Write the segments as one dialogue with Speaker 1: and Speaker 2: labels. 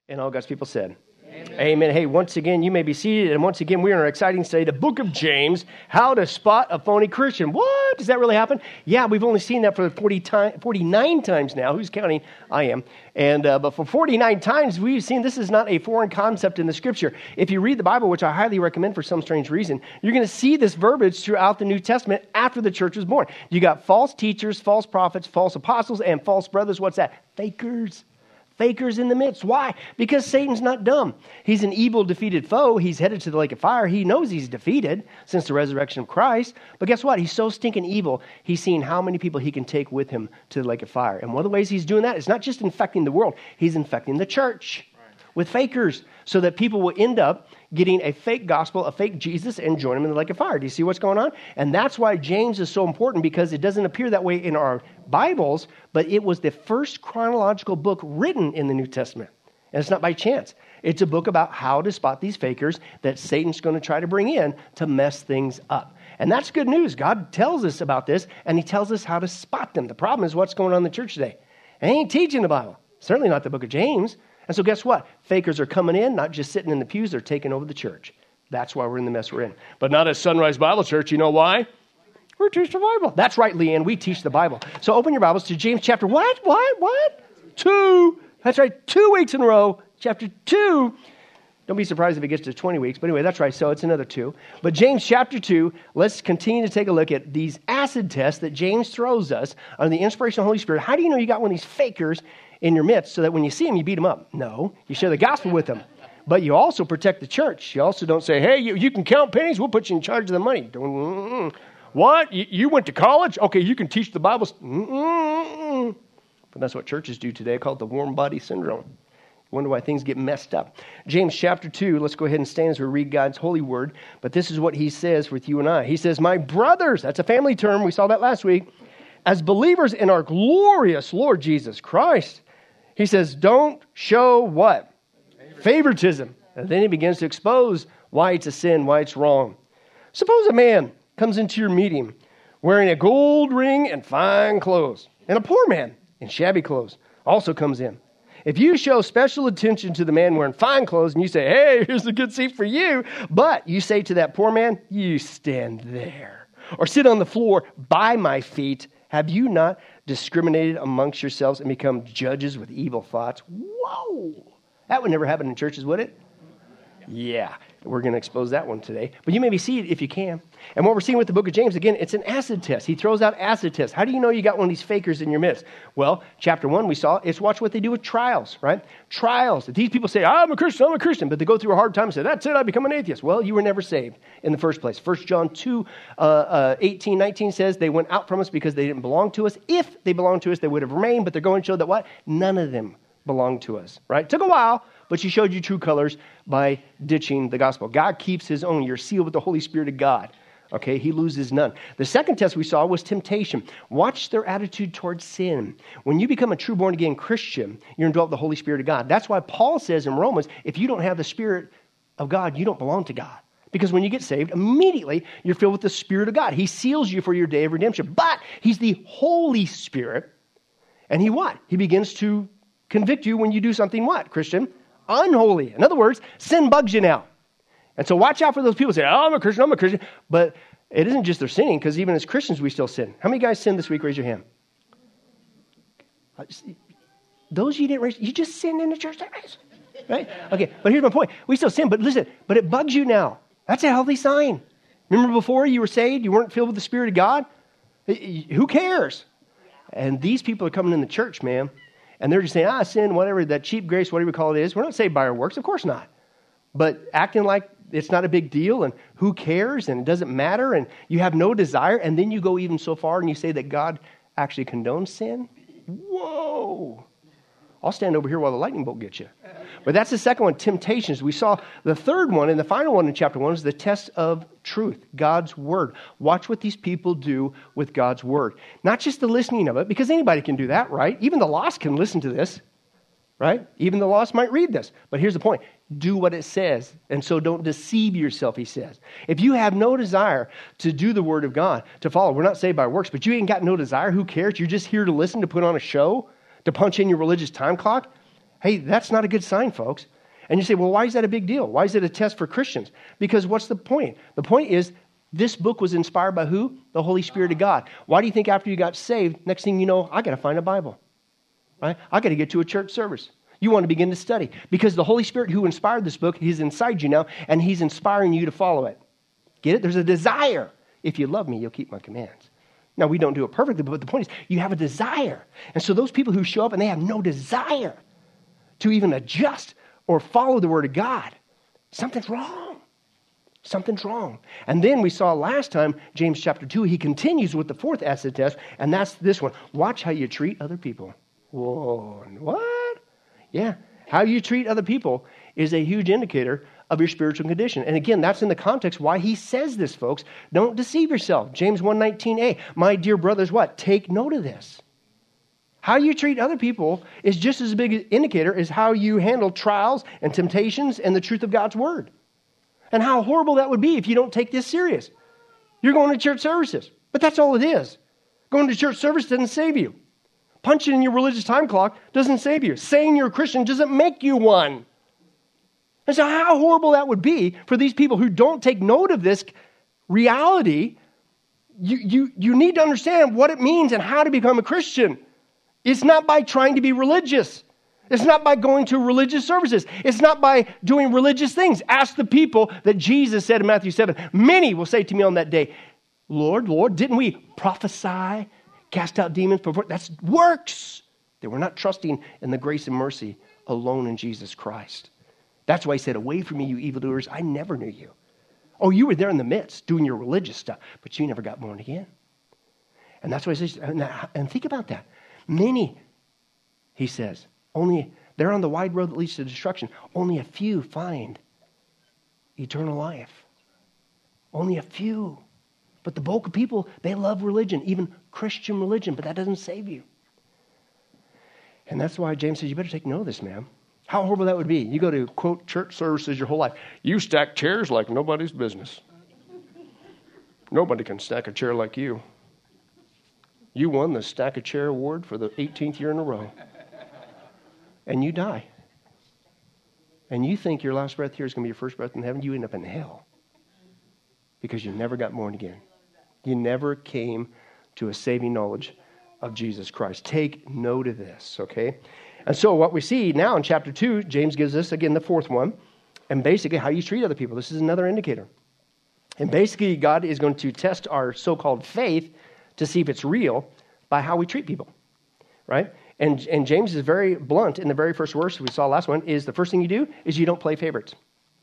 Speaker 1: And all God's people said, Amen. Hey, once again, you may be seated. And once again, we're in our exciting study, the book of James, how to spot a phony Christian. What? Does that really happen? Yeah, we've only seen that for 49 times now. Who's counting? I am. But for 49 times, we've seen this is not a foreign concept in the Scripture. If you read the Bible, which I highly recommend for some strange reason, you're going to see this verbiage throughout the New Testament after the church was born. You got false teachers, false prophets, false apostles, and false brothers. What's that? Fakers. Fakers in the midst. Why? Because Satan's not dumb. He's an evil, defeated foe. He's headed to the lake of fire. He knows he's defeated since the resurrection of Christ. But guess what? He's so stinking evil, he's seen how many people he can take with him to the lake of fire. And one of the ways he's doing that is not just infecting the world. He's infecting the church with fakers so that people will end up getting a fake gospel, a fake Jesus, and join him in the lake of fire. Do you see what's going on? And that's why James is so important, because it doesn't appear that way in our Bibles, but it was the first chronological book written in the New Testament. And it's not by chance. It's a book about how to spot these fakers that Satan's going to try to bring in to mess things up. And that's good news. God tells us about this, and he tells us how to spot them. The problem is what's going on in the church today. They ain't teaching the Bible. Certainly not the book of James. And so guess what? Fakers are coming in, not just sitting in the pews, they're taking over the church. That's why we're in the mess we're in. But not at Sunrise Bible Church. You know why? We teach the Bible. That's right, Leanne. We teach the Bible. So open your Bibles to James chapter what? 2. That's right. 2 weeks in a row. Chapter 2. Don't be surprised if it gets to 20 weeks. But anyway, that's right. So it's another 2. But James chapter 2, let's continue to take a look at these acid tests that James throws us on the inspiration of the Holy Spirit. How do you know you got one of these fakers in your midst so that when you see them, you beat them up? No. You share the gospel with them. But you also protect the church. You also don't say, hey, you can count pennies. We'll put you in charge of the money. What? You went to college? Okay, you can teach the Bible. But that's what churches do today. I call it the warm body syndrome. Wonder why things get messed up. James chapter 2, let's go ahead and stand as we read God's holy word. But this is what he says with you and I. He says, my brothers, that's a family term. We saw that last week. As believers in our glorious Lord Jesus Christ, he says, don't show what? Favoritism. And then he begins to expose why it's a sin, why it's wrong. Suppose a man comes into your meeting wearing a gold ring and fine clothes, and a poor man in shabby clothes also comes in. If you show special attention to the man wearing fine clothes and you say, hey, here's a good seat for you, but you say to that poor man, you stand there, or sit on the floor by my feet, have you not discriminated amongst yourselves and become judges with evil thoughts? Whoa! That would never happen in churches, would it? Yeah, we're going to expose that one today. But you may be seated if you can. And what we're seeing with the book of James, again, it's an acid test. He throws out acid tests. How do you know you got one of these fakers in your midst? Well, chapter 1 we saw, it's watch what they do with trials, right? Trials. These people say, I'm a Christian, but they go through a hard time and say, that's it, I become an atheist. Well, you were never saved in the first place. 1 John 2, 18, 19 says, they went out from us because they didn't belong to us. If they belonged to us, they would have remained, but they're going to show that what? None of them belong to us, right? Took a while, but she showed you true colors by ditching the gospel. God keeps his own. You're sealed with the Holy Spirit of God. Okay, he loses none. The second test we saw was temptation. Watch their attitude towards sin. When you become a true born-again Christian, you're indwelt with the Holy Spirit of God. That's why Paul says in Romans, if you don't have the Spirit of God, you don't belong to God. Because when you get saved, immediately you're filled with the Spirit of God. He seals you for your day of redemption. But he's the Holy Spirit. And he what? He begins to convict you when you do something what, Christian? Unholy. In other words, sin bugs you now. And so watch out for those people who say, oh, I'm a Christian. But it isn't just their sinning, because even as Christians, we still sin. How many guys sinned this week? Raise your hand. Those you didn't raise, you just sinned in the church. Right? Okay, but here's my point. We still sin, but listen, but it bugs you now. That's a healthy sign. Remember before you were saved, you weren't filled with the Spirit of God? Who cares? And these people are coming in the church, man. And they're just saying, sin, whatever, that cheap grace, whatever we call it is. We're not saved by our works. Of course not. But acting like it's not a big deal and who cares and it doesn't matter and you have no desire. And then you go even so far and you say that God actually condones sin. Whoa. I'll stand over here while the lightning bolt gets you. But that's the second one, temptations. We saw the third one and the final one in chapter 1 is the test of truth, God's word. Watch what these people do with God's word. Not just the listening of it, because anybody can do that, right? Even the lost can listen to this, right? Even the lost might read this. But here's the point. Do what it says. And so don't deceive yourself, he says. If you have no desire to do the word of God, to follow, we're not saved by works, but you ain't got no desire, who cares? You're just here to listen, to put on a show, to punch in your religious time clock. Hey, that's not a good sign, folks. And you say, well, why is that a big deal? Why is it a test for Christians? Because what's the point? The point is, this book was inspired by who? The Holy Spirit of God. Why do you think after you got saved, next thing you know, I got to find a Bible, right? I got to get to a church service. You want to begin to study because the Holy Spirit who inspired this book, He's inside you now, and He's inspiring you to follow it. Get it? There's a desire. If you love me, you'll keep my commands. Now, we don't do it perfectly, but the point is, you have a desire. And so those people who show up and they have no desire to even adjust or follow the Word of God, something's wrong. Something's wrong. And then we saw last time, James chapter 2, he continues with the fourth acid test, and that's this one. Watch how you treat other people. Whoa, what? Yeah, how you treat other people is a huge indicator of your spiritual condition. And again, that's in the context why he says this, folks. Don't deceive yourself. James 1:19a, my dear brothers, what? Take note of this. How you treat other people is just as big an indicator as how you handle trials and temptations and the truth of God's word. And how horrible that would be if you don't take this serious. You're going to church services, but that's all it is. Going to church service doesn't save you. Punching in your religious time clock doesn't save you. Saying you're a Christian doesn't make you one. And so how horrible that would be for these people who don't take note of this reality. You need to understand what it means and how to become a Christian. It's not by trying to be religious. It's not by going to religious services. It's not by doing religious things. Ask the people that Jesus said in Matthew 7, many will say to me on that day, Lord, Lord, didn't we prophesy, cast out demons? That's works. They were not trusting in the grace and mercy alone in Jesus Christ. That's why he said, away from me, you evildoers, I never knew you. Oh, you were there in the midst doing your religious stuff, but you never got born again. And that's why he says, and think about that. Many, he says, only they're on the wide road that leads to destruction. Only a few find eternal life. Only a few. But the bulk of people, they love religion, even Christian religion, but that doesn't save you. And that's why James says, you better take note of this, man. How horrible that would be. You go to, quote, church services your whole life. You stack chairs like nobody's business. Nobody can stack a chair like you. You won the Stack a Chair Award for the 18th year in a row. And you die. And you think your last breath here is going to be your first breath in heaven. You end up in hell. Because you never got born again. You never came to a saving knowledge of Jesus Christ. Take note of this, okay? And so what we see now in chapter 2, James gives us, again, the fourth one. And basically how you treat other people. This is another indicator. And basically God is going to test our so-called faith to see if it's real by how we treat people, right? And James is very blunt in the very first verse we saw last one, is the first thing you do is you don't play favorites.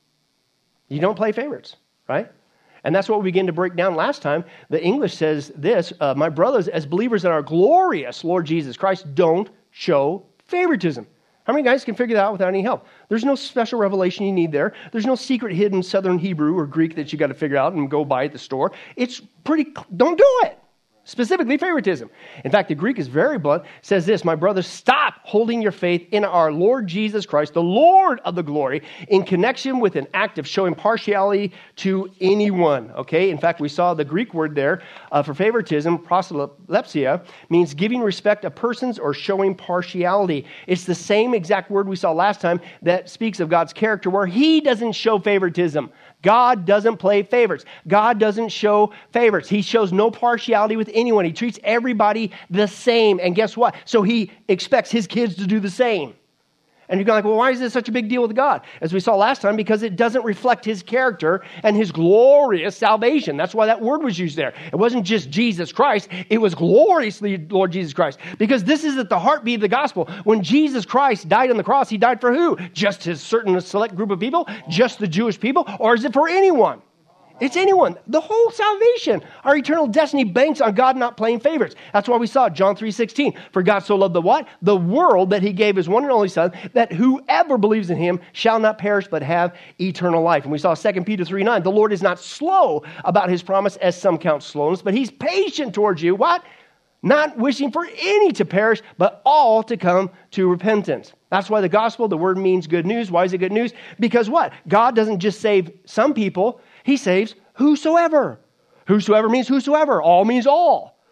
Speaker 1: You don't play favorites, right? And that's what we began to break down last time. The English says this, my brothers, as believers in our glorious Lord Jesus Christ, don't show favoritism. How many guys can figure that out without any help? There's no special revelation you need there. There's no secret hidden Southern Hebrew or Greek that you got to figure out and go buy at the store. It's don't do it. Specifically, favoritism. In fact, the Greek is very blunt. It says this, my brothers, stop holding your faith in our Lord Jesus Christ, the Lord of the glory, in connection with an act of showing partiality to anyone. Okay? In fact, we saw the Greek word there for favoritism, proselypsia, means giving respect to persons or showing partiality. It's the same exact word we saw last time that speaks of God's character, where He doesn't show favoritism. God doesn't play favorites. God doesn't show favorites. He shows no partiality with anyone. He treats everybody the same. And guess what? So He expects His kids to do the same. And you're like, well, why is this such a big deal with God? As we saw last time, because it doesn't reflect His character and His glorious salvation. That's why that word was used there. It wasn't just Jesus Christ. It was gloriously Lord Jesus Christ. Because this is at the heartbeat of the gospel. When Jesus Christ died on the cross, He died for who? Just His certain select group of people? Just the Jewish people? Or is it for anyone? It's anyone. The whole salvation, our eternal destiny banks on God not playing favorites. That's why we saw John 3:16. For God so loved the what? The world, that He gave His one and only Son, that whoever believes in Him shall not perish but have eternal life. And we saw 2 Peter 3:9. The Lord is not slow about His promise, as some count slowness, but He's patient towards you. What? Not wishing for any to perish, but all to come to repentance. That's why the gospel, the word means good news. Why is it good news? Because what? God doesn't just save some people. He saves whosoever. Whosoever means whosoever. All means all.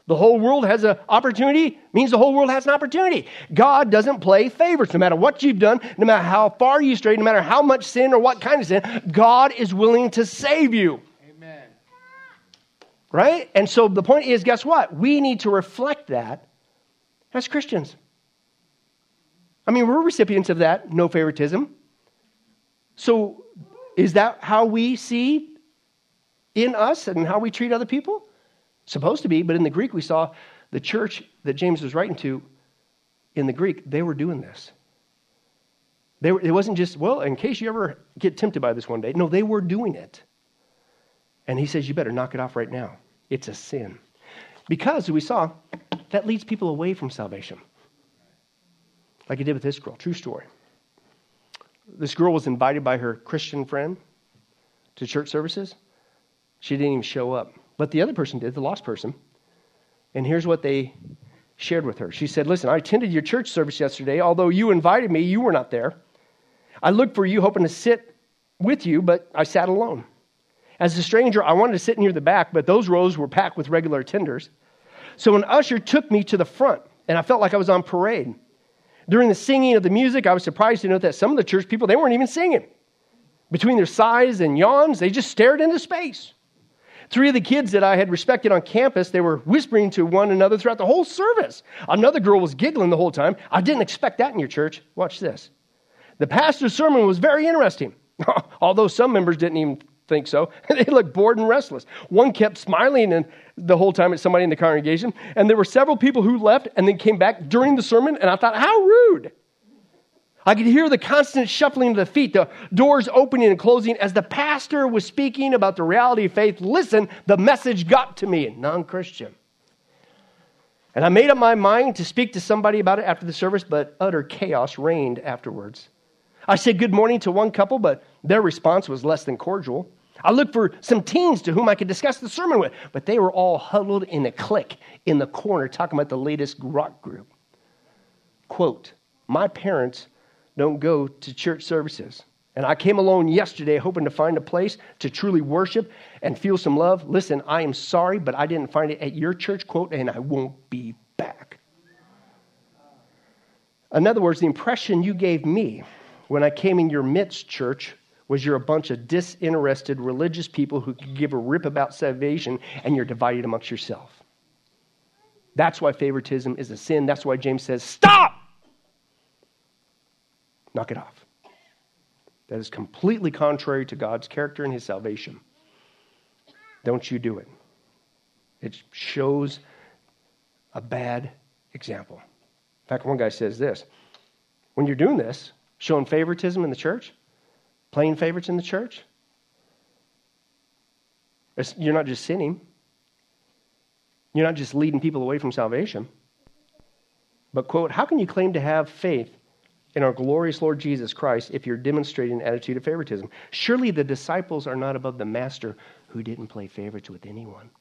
Speaker 1: The whole world has an opportunity, means the whole world has an opportunity. God doesn't play favorites. No matter what you've done, no matter how far you stray, no matter how much sin or what kind of sin, God is willing to save you.
Speaker 2: Amen.
Speaker 1: Right? And so the point is, guess what? We need to reflect that as Christians. I mean, we're recipients of that, no favoritism. So is that how we see in us and how we treat other people? Supposed to be, but in the Greek we saw the church that James was writing to, in the Greek, they were doing this. It wasn't just, well, in case you ever get tempted by this one day. No, they were doing it. And he says, you better knock it off right now. It's a sin. Because, we saw, that leads people away from salvation. Like it did with this girl. True story. This girl was invited by her Christian friend to church services. She didn't even show up. But the other person did, the lost person. And here's what they shared with her. She said, listen, I attended your church service yesterday. Although you invited me, you were not there. I looked for you, hoping to sit with you, but I sat alone. As a stranger, I wanted to sit near the back, but those rows were packed with regular attenders. So an usher took me to the front, and I felt like I was on parade. During the singing of the music, I was surprised to note that some of the church people, they weren't even singing. Between their sighs and yawns, they just stared into space. 3 of the kids that I had respected on campus, they were whispering to one another throughout the whole service. Another girl was giggling the whole time. I didn't expect that in your church. Watch this. The pastor's sermon was very interesting, although some members didn't even think so. They looked bored and restless. One kept smiling the whole time at somebody in the congregation, and there were several people who left and then came back during the sermon, and I thought, how rude. I could hear the constant shuffling of the feet, the doors opening and closing as the pastor was speaking about the reality of faith. Listen, the message got to me, non-Christian. And I made up my mind to speak to somebody about it after the service, but utter chaos reigned afterwards. I said good morning to one couple, but their response was less than cordial. I looked for some teens to whom I could discuss the sermon with, but they were all huddled in a clique in the corner talking about the latest rock group. Quote, my parents don't go to church services. And I came alone yesterday hoping to find a place to truly worship and feel some love. Listen, I am sorry, but I didn't find it at your church, quote, and I won't be back. In other words, the impression you gave me when I came in your midst, church, was you're a bunch of disinterested religious people who could give a rip about salvation, and you're divided amongst yourself. That's why favoritism is a sin. That's why James says, stop! Knock it off. That is completely contrary to God's character and his salvation. Don't you do it. It shows a bad example. In fact, one guy says this, when you're doing this, showing favoritism in the church, playing favorites in the church, you're not just sinning. You're not just leading people away from salvation. But, quote, how can you claim to have faith in our glorious Lord Jesus Christ if you're demonstrating an attitude of favoritism? Surely the disciples are not above the master who didn't play favorites with anyone.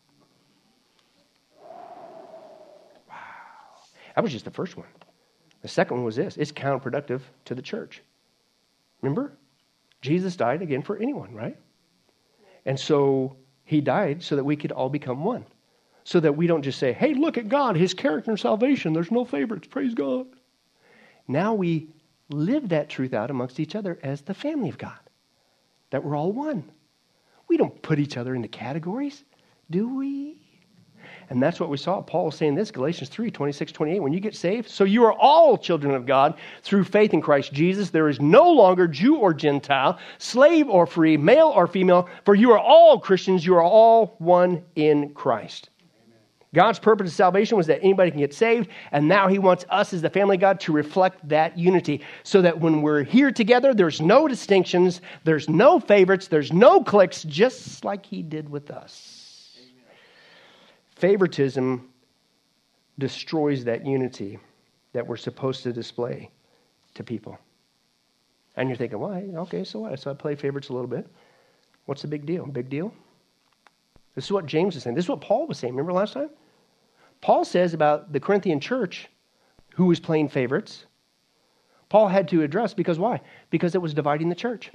Speaker 1: Wow. That was just the first one. The second one was this. It's counterproductive to the church. Remember? Jesus died again for anyone, right? And so he died so that we could all become one. So that we don't just say, hey, look at God, his character and salvation. There's no favorites. Praise God. Now we live that truth out amongst each other as the family of God. That we're all one. We don't put each other into categories, do we? And that's what we saw. Paul was saying this, Galatians 3, 26, 28. When you get saved, so you are all children of God through faith in Christ Jesus. There is no longer Jew or Gentile, slave or free, male or female, for you are all Christians. You are all one in Christ. God's purpose of salvation was that anybody can get saved, and now he wants us as the family of God to reflect that unity so that when we're here together, there's no distinctions, there's no favorites, there's no cliques, just like he did with us. Amen. Favoritism destroys that unity that we're supposed to display to people. And you're thinking, well, okay, so what? So I play favorites a little bit. What's the big deal? Big deal? This is what James is saying. This is what Paul was saying. Remember last time? Paul says about the Corinthian church who was playing favorites. Paul had to address because why? Because it was dividing the church.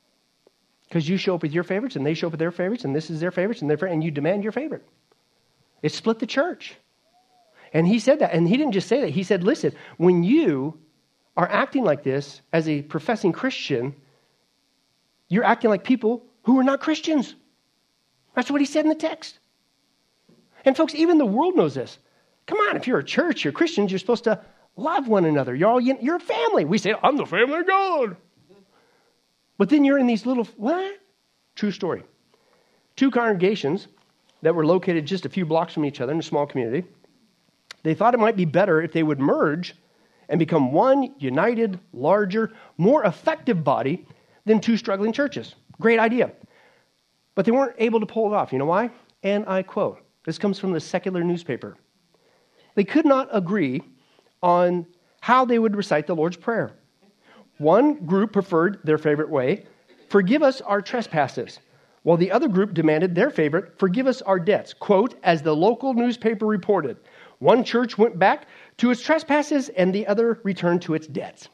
Speaker 1: Because you show up with your favorites and they show up with their favorites and this is their favorites and and you demand your favorite. It split the church. And he said that. And he didn't just say that. He said, listen, when you are acting like this as a professing Christian, you're acting like people who are not Christians. That's what he said in the text. And folks, even the world knows this. Come on, if you're a church, you're Christians, you're supposed to love one another. You're a family. We say, I'm the family of God. But then you're in these little, what? True story. 2 congregations that were located just a few blocks from each other in a small community. They thought it might be better if they would merge and become one united, larger, more effective body than 2 struggling churches. Great idea. But they weren't able to pull it off. You know why? And I quote, this comes from the secular newspaper. They could not agree on how they would recite the Lord's Prayer. One group preferred their favorite way, forgive us our trespasses, while the other group demanded their favorite, forgive us our debts. Quote, as the local newspaper reported, one church went back to its trespasses and the other returned to its debts.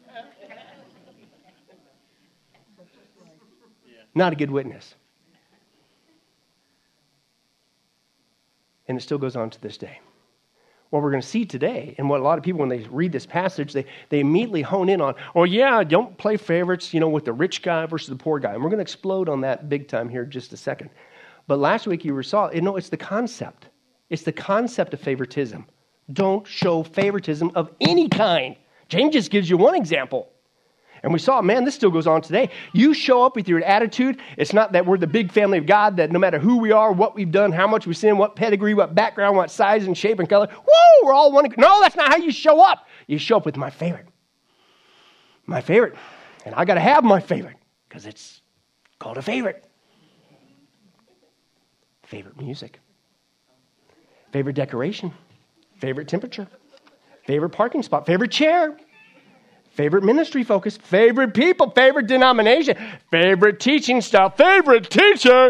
Speaker 1: Not a good witness. And it still goes on to this day. What we're going to see today, and what a lot of people, when they read this passage, they immediately hone in on, oh yeah, don't play favorites, with the rich guy versus the poor guy. And we're going to explode on that big time here in just a second. But last week you saw, it's the concept. It's the concept of favoritism. Don't show favoritism of any kind. James just gives you one example. And we saw, man, this still goes on today. You show up with your attitude. It's not that we're the big family of God, that no matter who we are, what we've done, how much we sin, what pedigree, what background, what size and shape and color. Woo, we're all one. No, that's not how you show up. You show up with my favorite. My favorite. And I got to have my favorite because it's called a favorite. Favorite music. Favorite decoration. Favorite temperature. Favorite parking spot. Favorite chair. Favorite ministry focus, favorite people, favorite denomination, favorite teaching style, favorite teacher.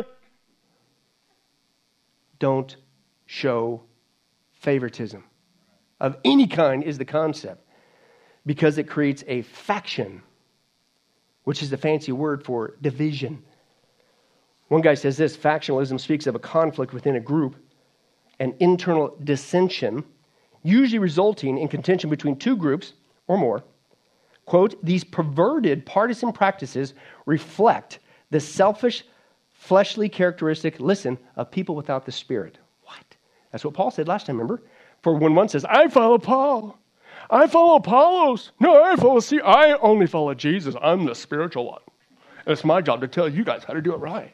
Speaker 1: Don't show favoritism of any kind is the concept, because it creates a faction, which is the fancy word for division. One guy says this, factionalism speaks of a conflict within a group, an internal dissension, usually resulting in contention between 2 groups or more. Quote, these perverted partisan practices reflect the selfish, fleshly characteristic, listen, of people without the Spirit. What? That's what Paul said last time, remember? For when one says, I follow Paul, I follow Apollos, no, I only follow Jesus. I'm the spiritual one. And it's my job to tell you guys how to do it right.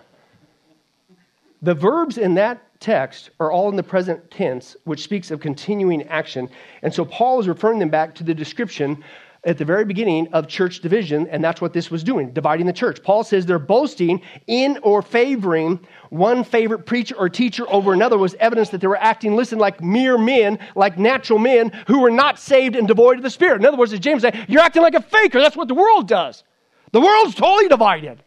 Speaker 1: The verbs in that text are all in the present tense, which speaks of continuing action. And so Paul is referring them back to the description at the very beginning of church division, and that's what this was doing, dividing the church. Paul says they're boasting in or favoring one favorite preacher or teacher over another was evidence that they were acting, listen, like mere men, like natural men who were not saved and devoid of the Spirit. In other words, as James said, you're acting like a faker. That's what the world does. The world's totally divided.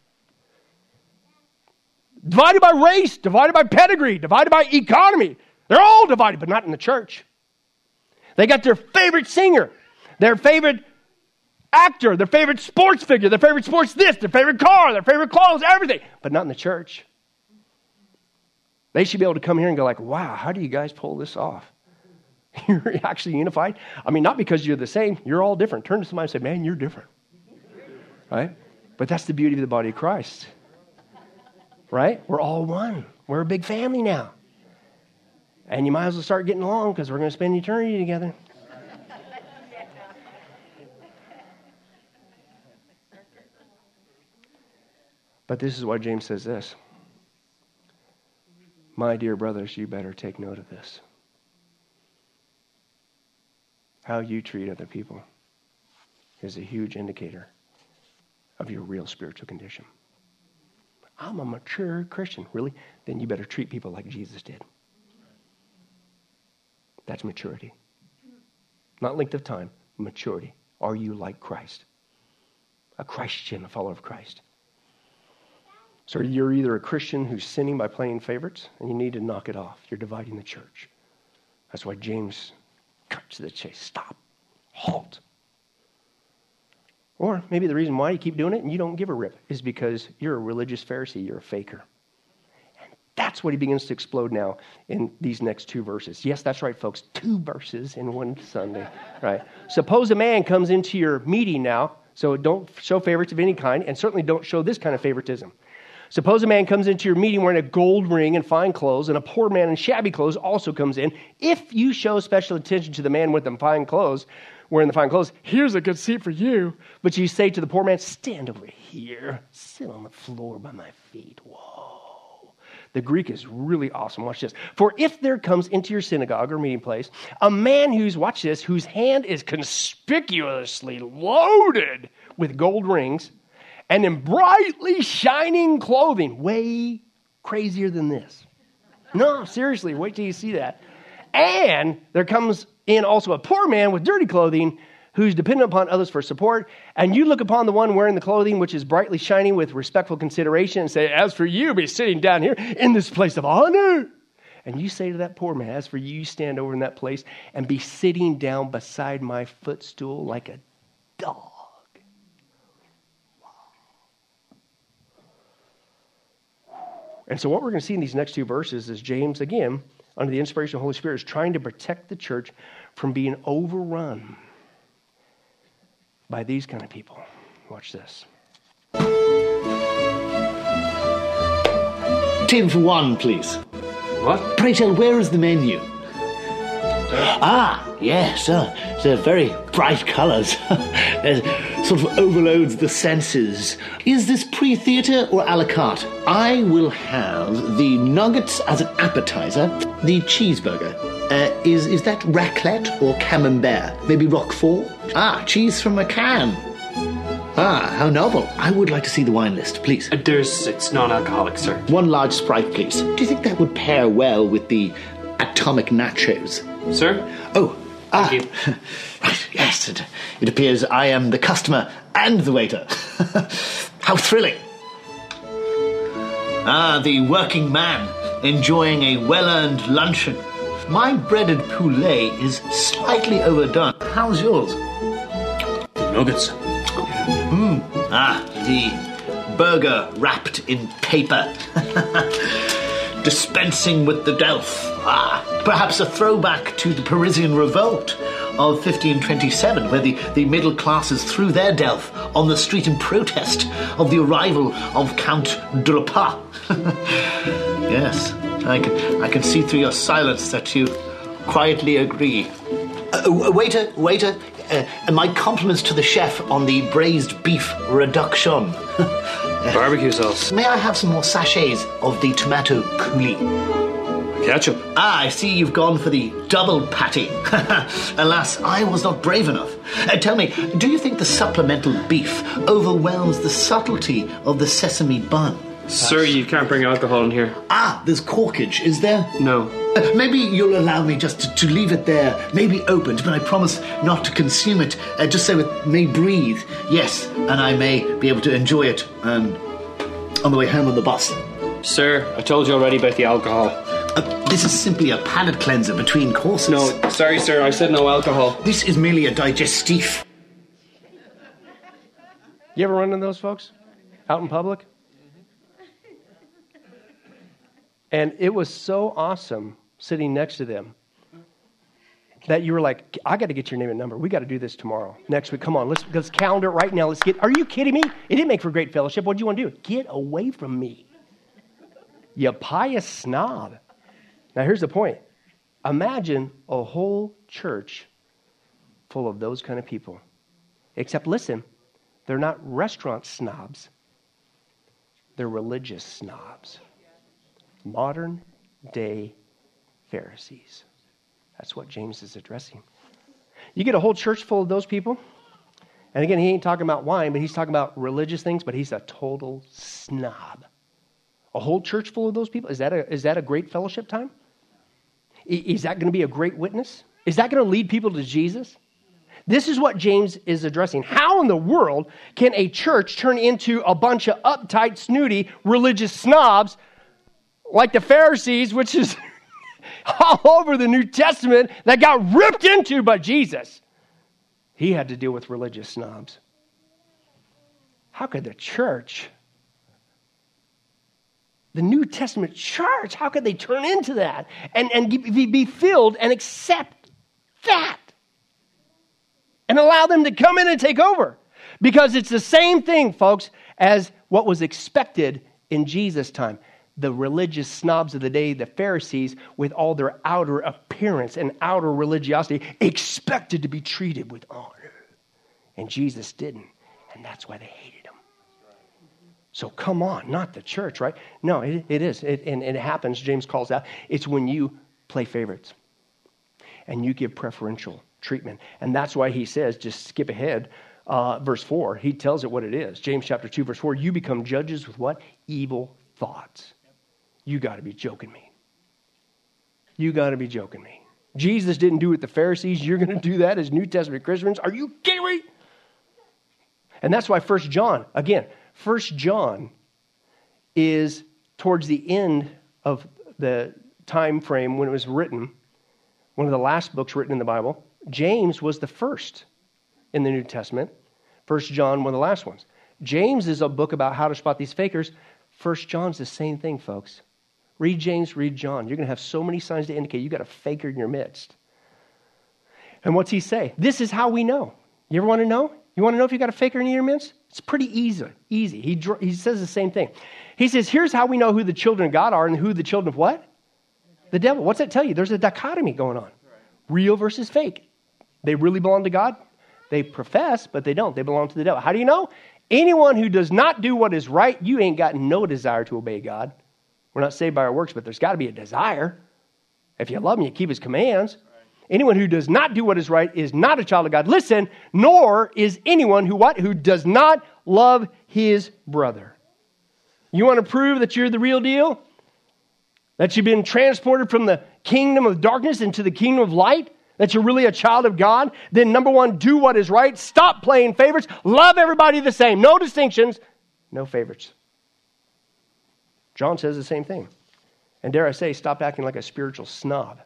Speaker 1: Divided by race, divided by pedigree, divided by economy. They're all divided, but not in the church. They got their favorite singer, their favorite actor, their favorite sports figure, their favorite sports this, their favorite car, their favorite clothes, everything, but not in the church. They should be able to come here and go like, wow, how do you guys pull this off? You're actually unified? I mean, not because you're the same, you're all different. Turn to somebody and say, man, you're different. Right? But that's the beauty of the body of Christ. Right? We're all one. We're a big family now. And you might as well start getting along because we're going to spend eternity together. But this is why James says this. My dear brothers, you better take note of this. How you treat other people is a huge indicator of your real spiritual condition. I'm a mature Christian. Really? Then you better treat people like Jesus did. That's maturity. Not length of time, maturity. Are you like Christ? A Christian, a follower of Christ. So you're either a Christian who's sinning by playing favorites, and you need to knock it off. You're dividing the church. That's why James cuts to the chase. Stop. Halt. Or maybe the reason why you keep doing it and you don't give a rip is because you're a religious Pharisee. You're a faker. And That's what he begins to explode now in these next 2 verses. Yes, that's right, folks. 2 verses in one Sunday, right? Suppose a man comes into your meeting now, so don't show favorites of any kind, and certainly don't show this kind of favoritism. Suppose a man comes into your meeting wearing a gold ring and fine clothes, and a poor man in shabby clothes also comes in. If you show special attention to the man with the fine clothes, wearing the fine clothes, here's a good seat for you. But you say to the poor man, stand over here, sit on the floor by my feet. Whoa. The Greek is really awesome. Watch this. For if there comes into your synagogue or meeting place a man watch this, whose hand is conspicuously loaded with gold rings, and in brightly shining clothing, way crazier than this. No, seriously, wait till you see that. And there comes in also a poor man with dirty clothing who's dependent upon others for support. And you look upon the one wearing the clothing which is brightly shining with respectful consideration and say, as for you, be sitting down here in this place of honor. And you say to that poor man, as for you, stand over in that place and be sitting down beside my footstool like a dog. And so what we're going to see in these next 2 verses is James, again, under the inspiration of the Holy Spirit, is trying to protect the church from being overrun by these kind of people. Watch this.
Speaker 2: Table for 1, please.
Speaker 3: What?
Speaker 2: Pray tell, where is the menu? Yes, they're very bright colours. It sort of overloads the senses. Is this pre-theatre or a la carte? I will have the nuggets as an appetizer, the cheeseburger. Is that raclette or camembert? Maybe Roquefort? Cheese from a can. How novel. I would like to see the wine list, please.
Speaker 3: It's non-alcoholic, sir.
Speaker 2: 1 large Sprite, please. Do you think that would pair well with the atomic nachos?
Speaker 3: Sir?
Speaker 2: Thank you. Right, yes, it appears I am the customer and the waiter. How thrilling. The working man enjoying a well-earned luncheon. My breaded poulet is slightly overdone. How's yours?
Speaker 3: Nuggets.
Speaker 2: The burger wrapped in paper. Dispensing with the Delph. Perhaps a throwback to the Parisian Revolt of 1527, where the middle classes threw their Delph on the street in protest of the arrival of Count de la Pas. Yes, I can see through your silence that you quietly agree. Waiter, my compliments to the chef on the braised beef reduction.
Speaker 3: Barbecue sauce.
Speaker 2: May I have some more sachets of the tomato coulis?
Speaker 3: Ketchup.
Speaker 2: I see you've gone for the double patty. Alas, I was not brave enough. Tell me, do you think the supplemental beef overwhelms the subtlety of the sesame bun?
Speaker 3: Sir, you can't bring alcohol in here.
Speaker 2: There's corkage, is there?
Speaker 3: No.
Speaker 2: Maybe you'll allow me just to leave it there, maybe opened, but I promise not to consume it, just so it may breathe. Yes, and I may be able to enjoy it on the way home on the bus.
Speaker 3: Sir, I told you already about the alcohol.
Speaker 2: This is simply a palate cleanser between courses.
Speaker 3: No, sorry, sir, I said no alcohol.
Speaker 2: This is merely a digestif.
Speaker 1: You ever run into those folks out in public? And it was so awesome sitting next to them that you were like, I got to get your name and number. We got to do this tomorrow, next week. Come on, let's calendar it right now. Are you kidding me? It didn't make for great fellowship. What do you want to do? Get away from me. You pious snob. Now, here's the point. Imagine a whole church full of those kind of people. Except, listen, they're not restaurant snobs. They're religious snobs. Modern day Pharisees. That's what James is addressing. You get a whole church full of those people. And again, he ain't talking about wine, but he's talking about religious things, but he's a total snob. A whole church full of those people? Is that a great fellowship time? Is that going to be a great witness? Is that going to lead people to Jesus? This is what James is addressing. How in the world can a church turn into a bunch of uptight, snooty, religious snobs like the Pharisees, which is all over the New Testament, that got ripped into by Jesus? He had to deal with religious snobs. How could the church The New Testament church, how could they turn into that and be filled and accept that? And allow them to come in and take over. Because it's the same thing, folks, as what was expected in Jesus' time. The religious snobs of the day, the Pharisees, with all their outer appearance and outer religiosity, expected to be treated with honor. And Jesus didn't. And that's why they hated him. So come on, not the church, right? No, it is. And it happens, James calls out, it's when you play favorites. And you give preferential treatment. And that's why he says, just skip ahead, verse 4, he tells it what it is. James chapter 2, verse 4, you become judges with what? Evil thoughts. You got to be joking me. You got to be joking me. Jesus didn't do it with the Pharisees. You're going to do that as New Testament Christians? Are you kidding me? And that's why 1 John, again, 1 John is towards the end of the time frame when it was written, one of the last books written in the Bible. James was the first in the New Testament. 1 John, one of the last ones. James is a book about how to spot these fakers. 1 John's the same thing, folks. Read James, read John. You're going to have so many signs to indicate you got a faker in your midst. And what's he say? This is how we know. You ever want to know? You want to know if you got a faker in your midst? It's pretty easy. He says the same thing. He says, here's how we know who the children of God are and who the children of what? The devil. What's that tell you? There's a dichotomy going on. Real versus fake. They really belong to God. They profess, but they don't. They belong to the devil. How do you know? Anyone who does not do what is right, you ain't got no desire to obey God. We're not saved by our works, but there's got to be a desire. If you love him, you keep his commands. Anyone who does not do what is right is not a child of God. Listen, nor is anyone who what? Who does not love his brother. You want to prove that you're the real deal? That you've been transported from the kingdom of darkness into the kingdom of light? That you're really a child of God? Then number one, do what is right. Stop playing favorites. Love everybody the same. No distinctions. No favorites. John says the same thing. And dare I say, stop acting like a spiritual snob.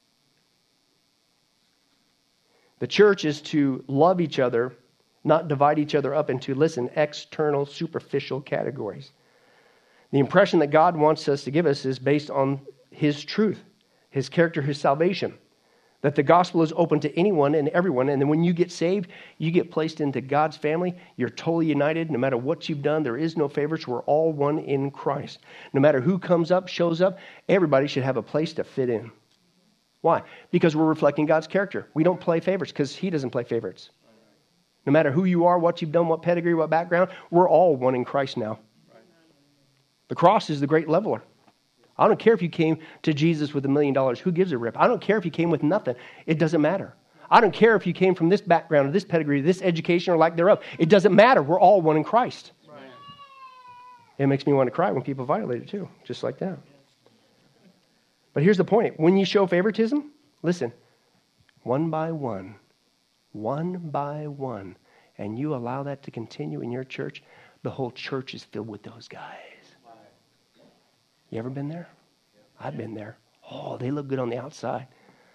Speaker 1: The church is to love each other, not divide each other up into, listen, external, superficial categories. The impression that God wants us to give us is based on his truth, his character, his salvation. That the gospel is open to anyone and everyone. And then when you get saved, you get placed into God's family. You're totally united. No matter what you've done, there is no favorites. We're all one in Christ. No matter who comes up, shows up, everybody should have a place to fit in. Why? Because we're reflecting God's character. We don't play favorites because he doesn't play favorites. No matter who you are, what you've done, what pedigree, what background, we're all one in Christ now. The cross is the great leveler. I don't care if you came to Jesus with $1 million. Who gives a rip? I don't care if you came with nothing. It doesn't matter. I don't care if you came from this background or this pedigree, this education or lack thereof. It doesn't matter. We're all one in Christ. Right. It makes me want to cry when people violate it too, just like that. But here's the point. When you show favoritism, listen, one by one, and you allow that to continue in your church, the whole church is filled with those guys. You ever been there? I've been there. Oh, they look good on the outside.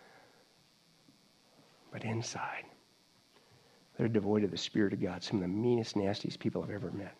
Speaker 1: But inside, they're devoid of the Spirit of God. Some of the meanest, nastiest people I've ever met.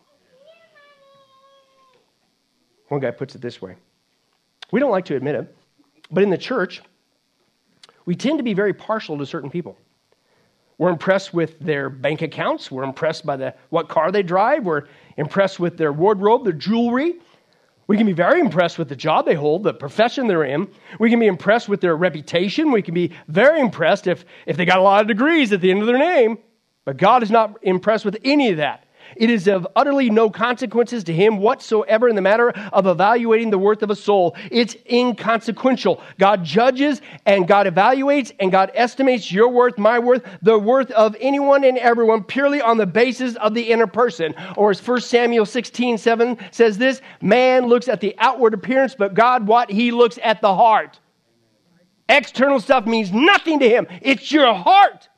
Speaker 1: One guy puts it this way. We don't like to admit it, but in the church, we tend to be very partial to certain people. We're impressed with their bank accounts. We're impressed by what car they drive. We're impressed with their wardrobe, their jewelry. We can be very impressed with the job they hold, the profession they're in. We can be impressed with their reputation. We can be very impressed if they got a lot of degrees at the end of their name. But God is not impressed with any of that. It is of utterly no consequences to him whatsoever in the matter of evaluating the worth of a soul. It's inconsequential. God judges and God evaluates and God estimates your worth, my worth, the worth of anyone and everyone purely on the basis of the inner person. Or as 1 Samuel 16:7 says this, man looks at the outward appearance, but God, what? He looks at the heart. External stuff means nothing to him. It's your heart.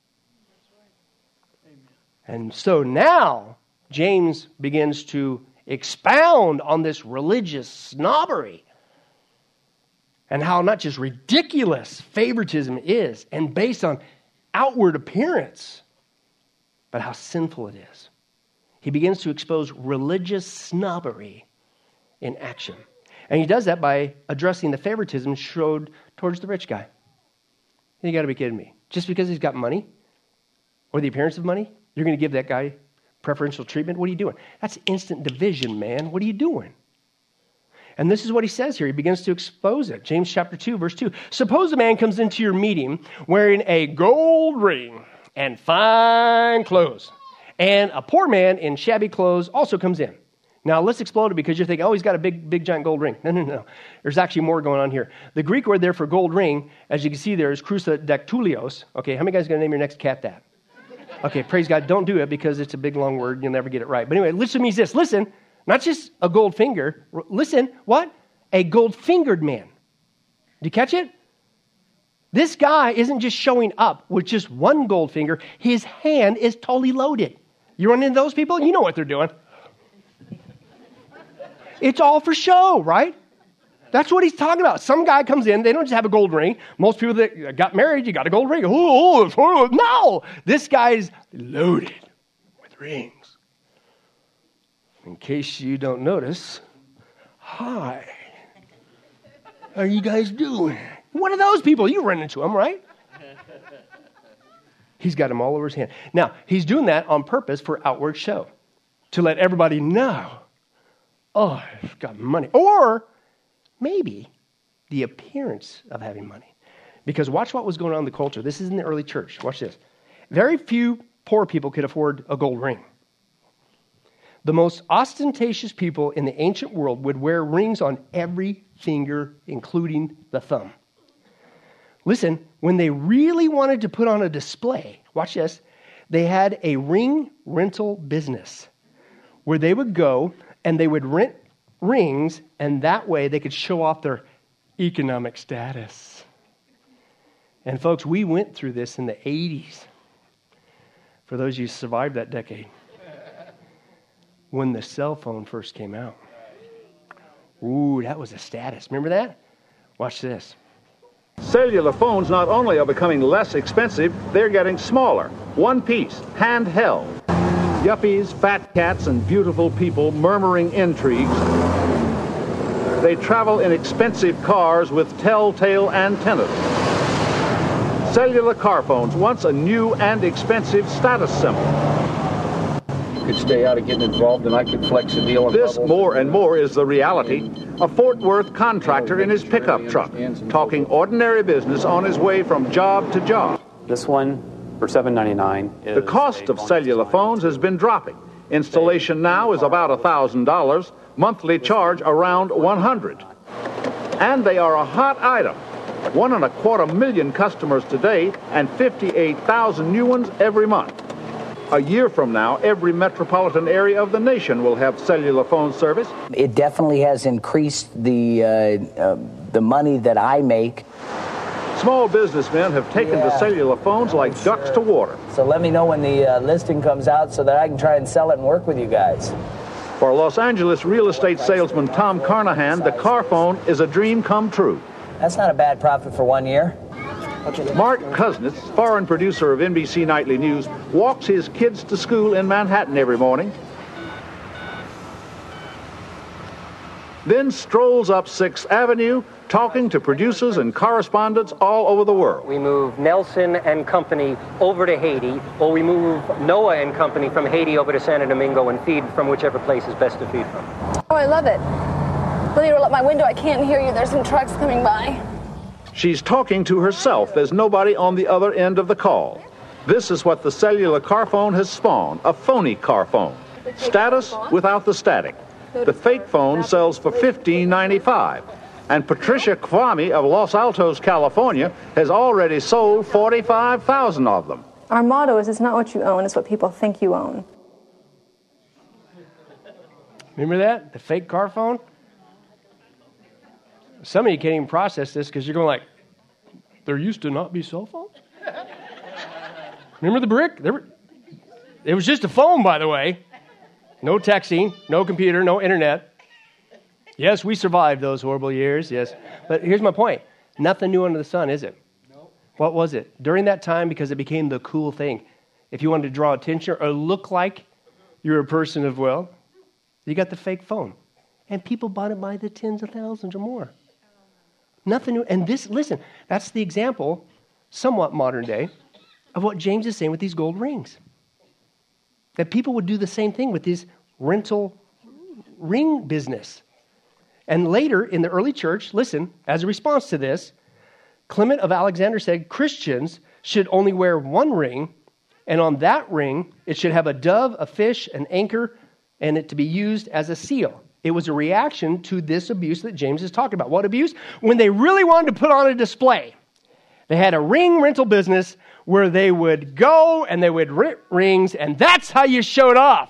Speaker 1: And so now, James begins to expound on this religious snobbery and how not just ridiculous favoritism is and based on outward appearance, but how sinful it is. He begins to expose religious snobbery in action. And he does that by addressing the favoritism showed towards the rich guy. You got to be kidding me. Just because he's got money or the appearance of money, you're going to give that guy preferential treatment? What are you doing? That's instant division, man. What are you doing? And this is what he says here. He begins to expose it. James chapter 2, verse 2. Suppose a man comes into your meeting wearing a gold ring and fine clothes, and a poor man in shabby clothes also comes in. Now, let's explode it because you're thinking, oh, he's got a big, giant gold ring. No. There's actually more going on here. The Greek word there for gold ring, as you can see there, is chrysodactylios. Okay, how many guys are going to name your next cat that? Okay, praise God. Don't do it because it's a big, long word. You'll never get it right. But anyway, listen means this. Listen, not just a gold finger. Listen, what? A gold-fingered man. Did you catch it? This guy isn't just showing up with just one gold finger. His hand is totally loaded. You run into those people? You know what they're doing. It's all for show, right? That's what he's talking about. Some guy comes in, they don't just have a gold ring. Most people that got married, you got a gold ring. No, this guy's loaded with rings. In case you don't notice, hi, how are you guys doing? One of those people, you run into them, right? He's got them all over his hand. Now, he's doing that on purpose for outward show, to let everybody know, oh, I've got money. Or maybe the appearance of having money. Because watch what was going on in the culture. This is in the early church. Watch this. Very few poor people could afford a gold ring. The most ostentatious people in the ancient world would wear rings on every finger, including the thumb. Listen, when they really wanted to put on a display, watch this, they had a ring rental business where they would go and they would rent rings, and that way they could show off their economic status. And folks, we went through this in the 80s. For those of you who survived that decade, when the cell phone first came out. Ooh, that was a status. Remember that? Watch this.
Speaker 4: Cellular phones not only are becoming less expensive, they're getting smaller. One piece, handheld. Yuppies, fat cats, and beautiful people murmuring intrigues. They travel in expensive cars with telltale antennas. Cellular car phones, once a new and expensive status symbol.
Speaker 5: Could stay out of getting involved and I could flex a deal.
Speaker 4: This, more and more, is the reality. A Fort Worth contractor in his pickup truck, talking ordinary business on his way from job to job.
Speaker 6: This one for $7.99.
Speaker 4: The cost of cellular phones has been dropping. Installation now is about $1,000, monthly charge around $100. And they are a hot item. 1.25 million customers today and 58,000 new ones every month. A year from now, every metropolitan area of the nation will have cellular phone service.
Speaker 7: It definitely has increased the money that I make.
Speaker 4: Small businessmen have taken to cellular phones like ducks to water.
Speaker 7: So let me know when the listing comes out so that I can try and sell it and work with you guys.
Speaker 4: For Los Angeles real estate salesman Tom Carnahan, the car phone is a dream come true.
Speaker 7: That's not a bad profit for 1 year.
Speaker 4: Mark Kuznets, foreign producer of NBC Nightly News, walks his kids to school in Manhattan every morning, then strolls up 6th Avenue, talking to producers and correspondents all over the world.
Speaker 8: We move Nelson and Company over to Haiti, or we move Noah and Company from Haiti over to Santo Domingo and feed from whichever place is best to feed from.
Speaker 9: Oh, I love it. Let me roll up my window. I can't hear you. There's some trucks coming by.
Speaker 4: She's talking to herself. There's nobody on the other end of the call. This is what the cellular car phone has spawned, a phony car phone. Status without the static. The fake phone sells for $15.95. And Patricia Kwame of Los Altos, California, has already sold 45,000 of them.
Speaker 10: Our motto is, it's not what you own, it's what people think you own.
Speaker 1: Remember that? The fake car phone? Some of you can't even process this because you're going like, there used to not be cell phones? Remember the brick? It was just a phone, by the way. No texting, no computer, no internet. Yes, we survived those horrible years, yes. But here's my point. Nothing new under the sun, is it? No. What was it? During that time, because it became the cool thing. If you wanted to draw attention or look like you're a person of wealth, you got the fake phone. And people bought it by the tens of thousands or more. Nothing new. And this, listen, that's the example, somewhat modern day, of what James is saying with these gold rings. That people would do the same thing with this rental ring business. And later in the early church, listen, as a response to this, Clement of Alexandria said Christians should only wear one ring, and on that ring, it should have a dove, a fish, an anchor, and it to be used as a seal. It was a reaction to this abuse that James is talking about. What abuse? When they really wanted to put on a display. They had a ring rental business where they would go and they would rent rings, and that's how you showed off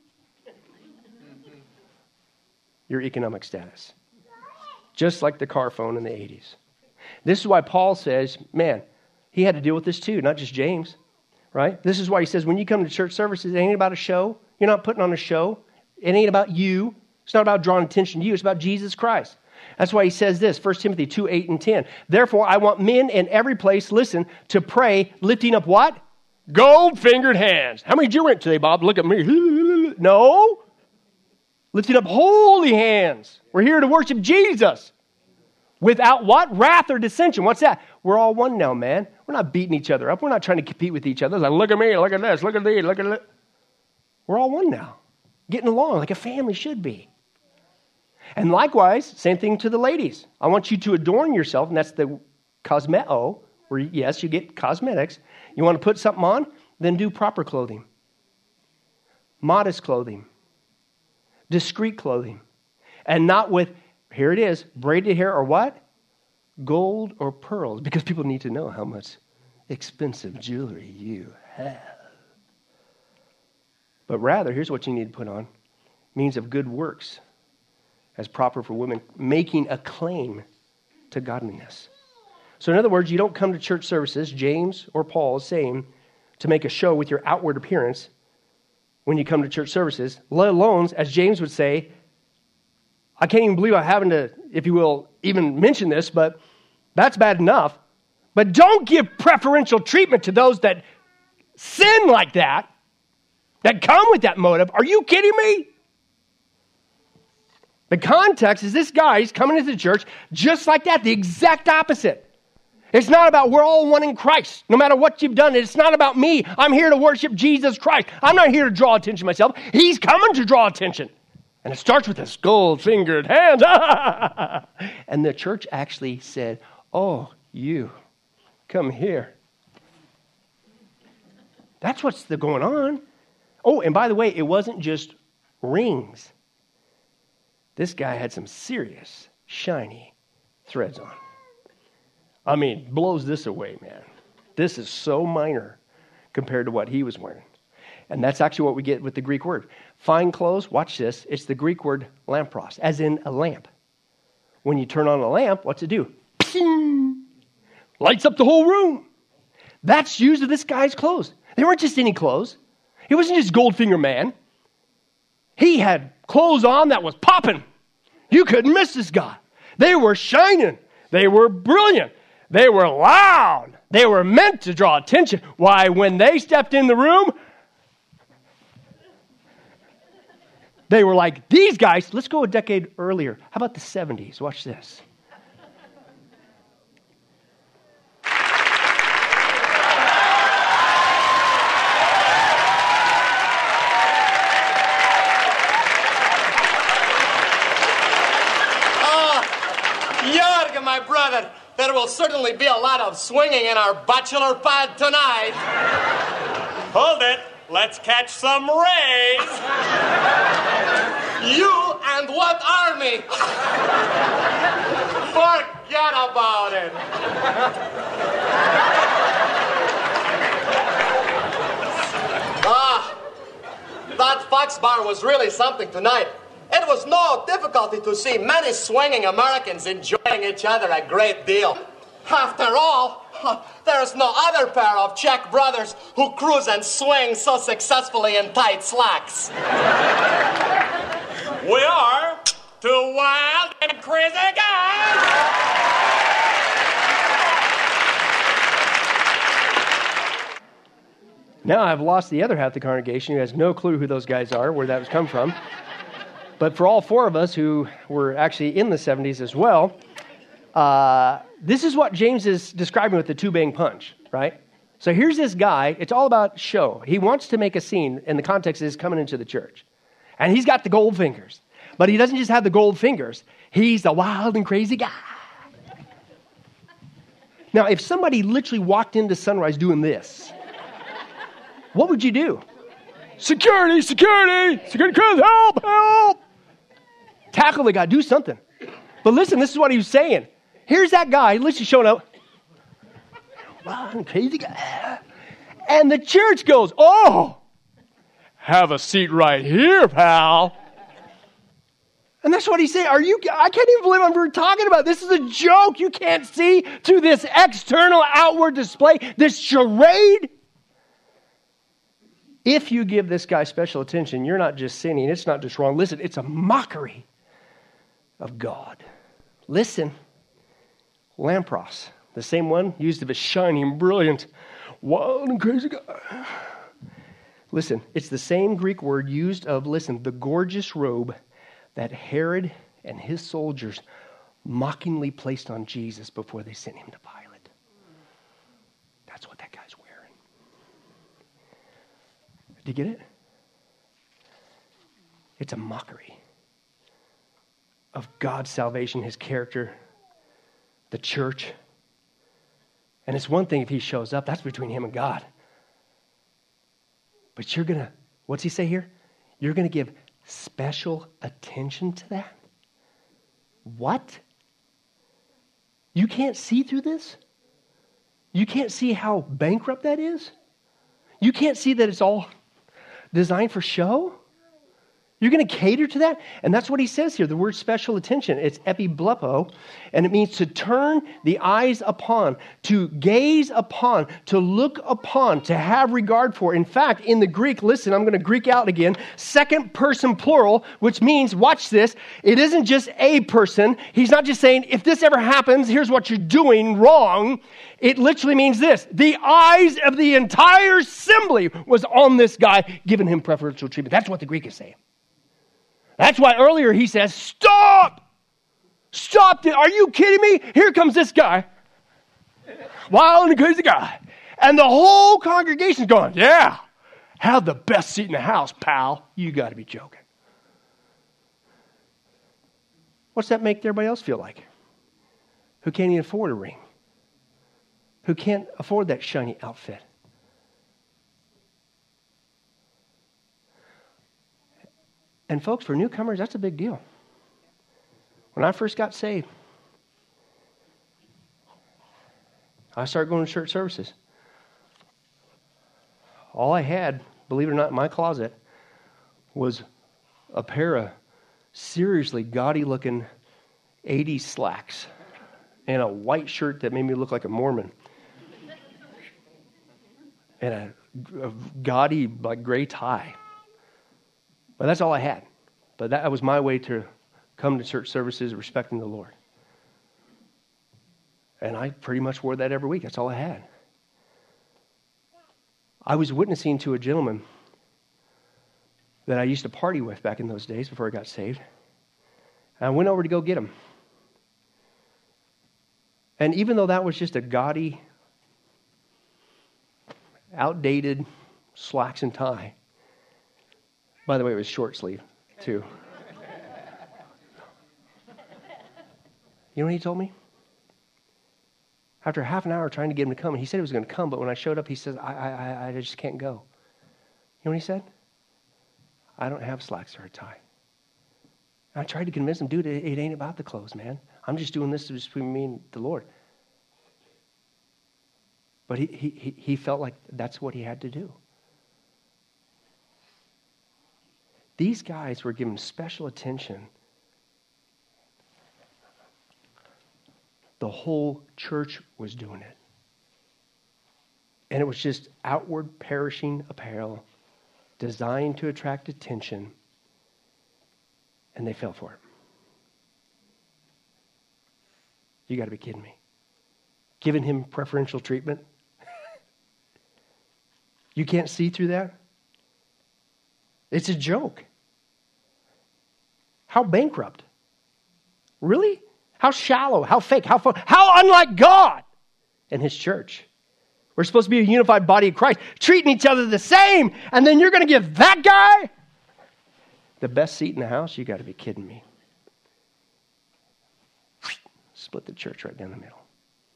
Speaker 1: your economic status. Just like the car phone in the 80s. This is why Paul says, man, he had to deal with this too, not just James, right? This is why he says, when you come to church services, it ain't about a show. You're not putting on a show. It ain't about you. It's not about drawing attention to you. It's about Jesus Christ. That's why he says this, 1 Timothy 2, 8 and 10. Therefore, I want men in every place, listen, to pray, lifting up what? Gold-fingered hands. How many did you rent today, Bob? Look at me. No. Lifting up holy hands. We're here to worship Jesus. Without what? Wrath or dissension. What's that? We're all one now, man. We're not beating each other up. We're not trying to compete with each other. It's like, look at me, look at this, look at these, look at it. We're all one now. Getting along like a family should be. And likewise, same thing to the ladies. I want you to adorn yourself, and that's the cosmeo, where yes, you get cosmetics. You want to put something on? Then do proper clothing. Modest clothing. Discreet clothing. And not with, here it is, braided hair or what? Gold or pearls, because people need to know how much expensive jewelry you have. But rather, here's what you need to put on. Means of good works, as proper for women, making a claim to godliness. So in other words, you don't come to church services, James or Paul is saying, to make a show with your outward appearance when you come to church services, let alone, as James would say, I can't even believe I'm having to, if you will, even mention this, but that's bad enough. But don't give preferential treatment to those that sin like that come with that motive. Are you kidding me? The context is this guy, he's coming into the church just like that, the exact opposite. It's not about we're all one in Christ, no matter what you've done. It's not about me. I'm here to worship Jesus Christ. I'm not here to draw attention to myself. He's coming to draw attention. And it starts with this gold-fingered hands. And the church actually said, oh, you, come here. That's what's going on. Oh, and by the way, it wasn't just rings. This guy had some serious, shiny threads on. I mean, blows this away, man. This is so minor compared to what he was wearing. And that's actually what we get with the Greek word. Fine clothes, watch this, it's the Greek word lampros, as in a lamp. When you turn on a lamp, what's it do? Ping! Lights up the whole room. That's used of this guy's clothes. They weren't just any clothes. He wasn't just Goldfinger man. He had clothes on that was popping. You couldn't miss this guy. They were shining. They were brilliant. They were loud. They were meant to draw attention. Why, when they stepped in the room, they were like, these guys, let's go a decade earlier. How about the 70s? Watch this.
Speaker 11: Jorgen, my brother, there will certainly be a lot of swinging in our bachelor pad tonight. Hold it. Let's catch some rays. You and what army? Forget about it. That Fox bar was really something tonight. It was no difficulty to see many swinging Americans enjoying each other a great deal. After all, there is no other pair of Czech brothers who cruise and swing so successfully in tight slacks. We are two wild and crazy guys.
Speaker 1: Now I've lost the other half of the congregation who has no clue who those guys are, where that was come from. But for all four of us who were actually in the 70s as well, this is what James is describing with the two-bang punch, right? So here's this guy. It's all about show. He wants to make a scene, and the context is coming into the church. And he's got the gold fingers. But he doesn't just have the gold fingers. He's a wild and crazy guy. Now, if somebody literally walked into Sunrise doing this, what would you do? Security, security, security, help, help. Tackle the guy, do something. But listen, this is what he was saying. Here's that guy, literally showing up. Wild and crazy guy. And the church goes, oh, have a seat right here, pal. And that's what he said. I can't even believe we're talking about. This is a joke. You can't see through this external outward display, this charade. If you give this guy special attention, you're not just sinning. It's not just wrong. Listen, it's a mockery of God. Listen, Lampros, the same one used of a shining, brilliant, wild and crazy guy. Listen, it's the same Greek word used of, listen, the gorgeous robe that Herod and his soldiers mockingly placed on Jesus before they sent him to Pilate. That's what that guy's wearing. Do you get it? It's a mockery of God's salvation, his character, the church. And it's one thing if he shows up, that's between him and God. But you're going to, what's he say here? You're going to give special attention to that? What? You can't see through this? You can't see how bankrupt that is? You can't see that it's all designed for show? You're going to cater to that? And that's what he says here, the word special attention. It's epiblepo, and it means to turn the eyes upon, to gaze upon, to look upon, to have regard for. In fact, in the Greek, listen, I'm going to Greek out again, second person plural, which means, watch this, it isn't just a person. He's not just saying, if this ever happens, here's what you're doing wrong. It literally means this. The eyes of the entire assembly was on this guy, giving him preferential treatment. That's what the Greek is saying. That's why earlier he says, stop! Stop! Are you kidding me? Here comes this guy. Wild and crazy guy. And the whole congregation's going, yeah, have the best seat in the house, pal. You got to be joking. What's that make everybody else feel like? Who can't even afford a ring? Who can't afford that shiny outfit? And folks, for newcomers, that's a big deal. When I first got saved, I started going to church services. All I had, believe it or not, in my closet was a pair of seriously gaudy-looking 80s slacks and a white shirt that made me look like a Mormon. And a gaudy, like, gray tie. But that's all I had. But that was my way to come to church services respecting the Lord. And I pretty much wore that every week. That's all I had. I was witnessing to a gentleman that I used to party with back in those days before I got saved. And I went over to go get him. And even though that was just a gaudy, outdated slacks and tie, by the way, it was short sleeve, too. You know what he told me? After half an hour trying to get him to come, and he said he was going to come, but when I showed up, he said, I just can't go. You know what he said? I don't have slacks or a tie. And I tried to convince him, dude, it ain't about the clothes, man. I'm just doing this between me and the Lord. But he felt like that's what he had to do. These guys were given special attention. The whole church was doing it. And it was just outward perishing apparel designed to attract attention. And they fell for it. You got to be kidding me. Giving him preferential treatment? You can't see through that? It's a joke. How bankrupt? Really? How shallow? How fake? How unlike God and his church? We're supposed to be a unified body of Christ, treating each other the same, and then you're going to give that guy the best seat in the house? You got to be kidding me. Split the church right down the middle.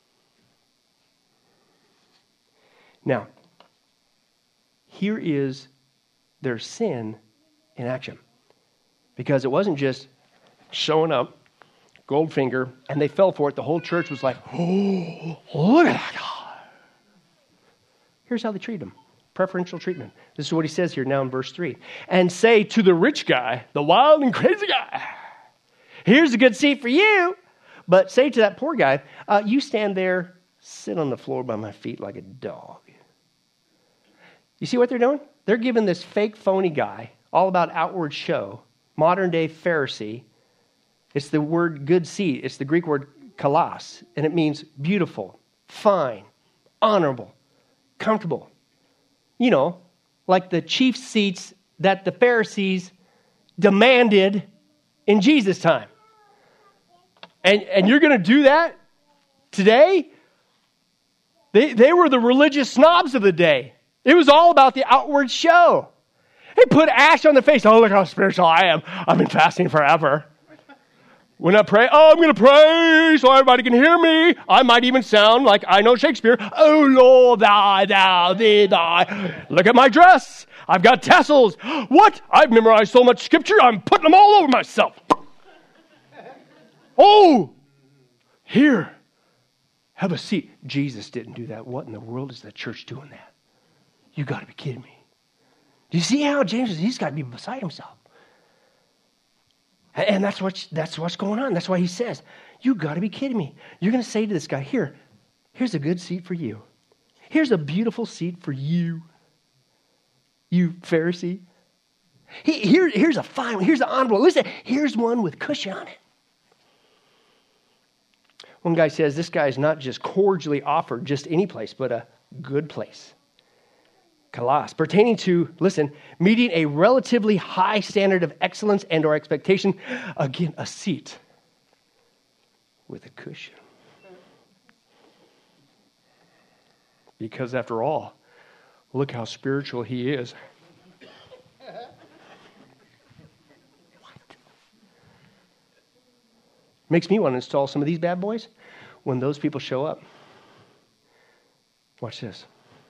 Speaker 1: Now, here is their sin in action. Because it wasn't just showing up, gold finger, and they fell for it. The whole church was like, oh, look at that God. Here's how they treat him. Preferential treatment. This is what he says here now in verse 3. And say to the rich guy, the wild and crazy guy, here's a good seat for you. But say to that poor guy, you stand there, sit on the floor by my feet like a dog. You see what they're doing? They're giving this fake, phony guy, all about outward show, modern-day Pharisee. It's the word good seat. It's the Greek word kalos, and it means beautiful, fine, honorable, comfortable. You know, like the chief seats that the Pharisees demanded in Jesus' time. And you're going to do that today? They were the religious snobs of the day. It was all about the outward show. They put ash on their face. Oh, look how spiritual I am. I've been fasting forever. When I pray, I'm going to pray so everybody can hear me. I might even sound like I know Shakespeare. Oh, Lord, thou, thee, thy. Look at my dress. I've got tassels. What? I've memorized so much scripture, I'm putting them all over myself. Oh, here, have a seat. Jesus didn't do that. What in the world is the church doing that? You got to be kidding me. Do you see how James is? He's got to be beside himself. And that's what's going on. That's why he says, you got to be kidding me. You're going to say to this guy, here's a good seat for you. Here's a beautiful seat for you, you Pharisee. Here's a fine one. Here's an honorable. Listen, here's one with cushion on it. One guy says this guy is not just cordially offered just any place, but a good place. Kalos, pertaining to, listen, meeting a relatively high standard of excellence and or expectation. Again, a seat with a cushion. Because after all, look how spiritual he is. Makes me want to install some of these bad boys when those people show up. Watch this.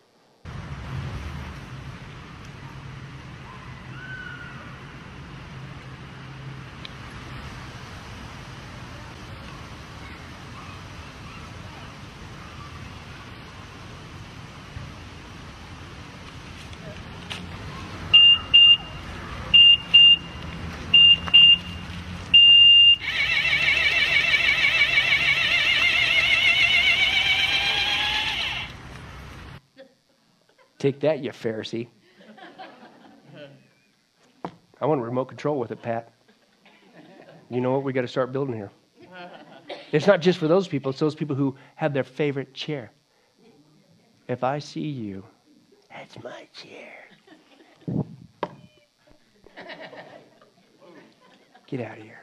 Speaker 1: Take that, you Pharisee. I want a remote control with it, Pat. You know what? We got to start building here. It's not just for those people. It's those people who have their favorite chair. If I see you, that's my chair. Get out of here.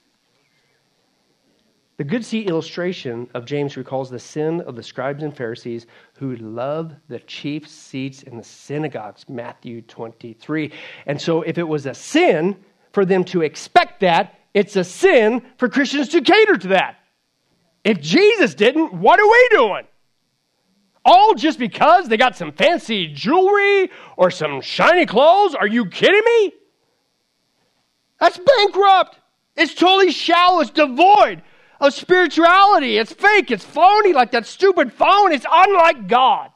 Speaker 1: The good seat illustration of James recalls the sin of the scribes and Pharisees who love the chief seats in the synagogues, Matthew 23. And so if it was a sin for them to expect that, it's a sin for Christians to cater to that. If Jesus didn't, what are we doing? All just because they got some fancy jewelry or some shiny clothes? Are you kidding me? That's bankrupt. It's totally shallow. It's devoid of spirituality. It's fake. It's phony, like that stupid phone. It's unlike God.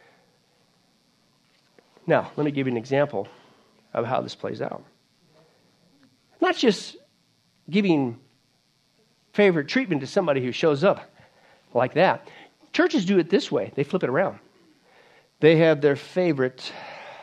Speaker 1: Now, let me give you an example of how this plays out. Not just giving favorite treatment to somebody who shows up like that. Churches do it this way. They flip it around. They have their favorite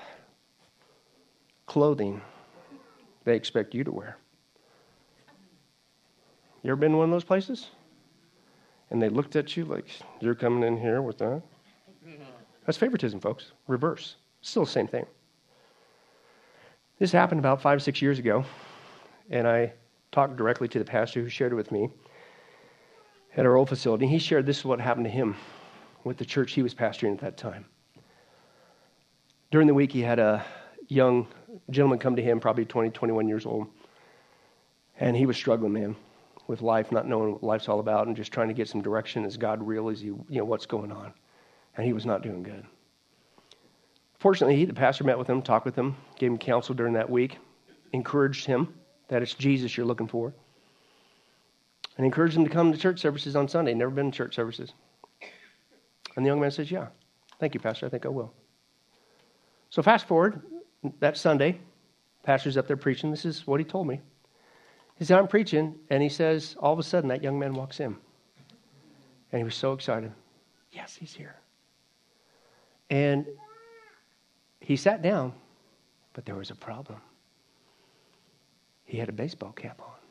Speaker 1: clothing they expect you to wear. You ever been to one of those places? And they looked at you like, you're coming in here with that? That's favoritism, folks. Reverse. Still the same thing. This happened about 5 or 6 years ago, and I talked directly to the pastor who shared it with me at our old facility. He shared this is what happened to him with the church he was pastoring at that time. During the week, he had a young gentleman come to him, probably 20, 21 years old. And he was struggling, man, with life, not knowing what life's all about and just trying to get some direction. Is God real? Is he, what's going on? And he was not doing good. Fortunately, the pastor met with him, talked with him, gave him counsel during that week, encouraged him that it's Jesus you're looking for, and encouraged him to come to church services on Sunday. Never been to church services. And the young man says, yeah, thank you, Pastor, I think I will. So fast forward, that Sunday, pastor's up there preaching. This is what he told me. He said, I'm preaching, and he says, all of a sudden, that young man walks in. And he was so excited. Yes, he's here. And he sat down, but there was a problem. He had a baseball cap on.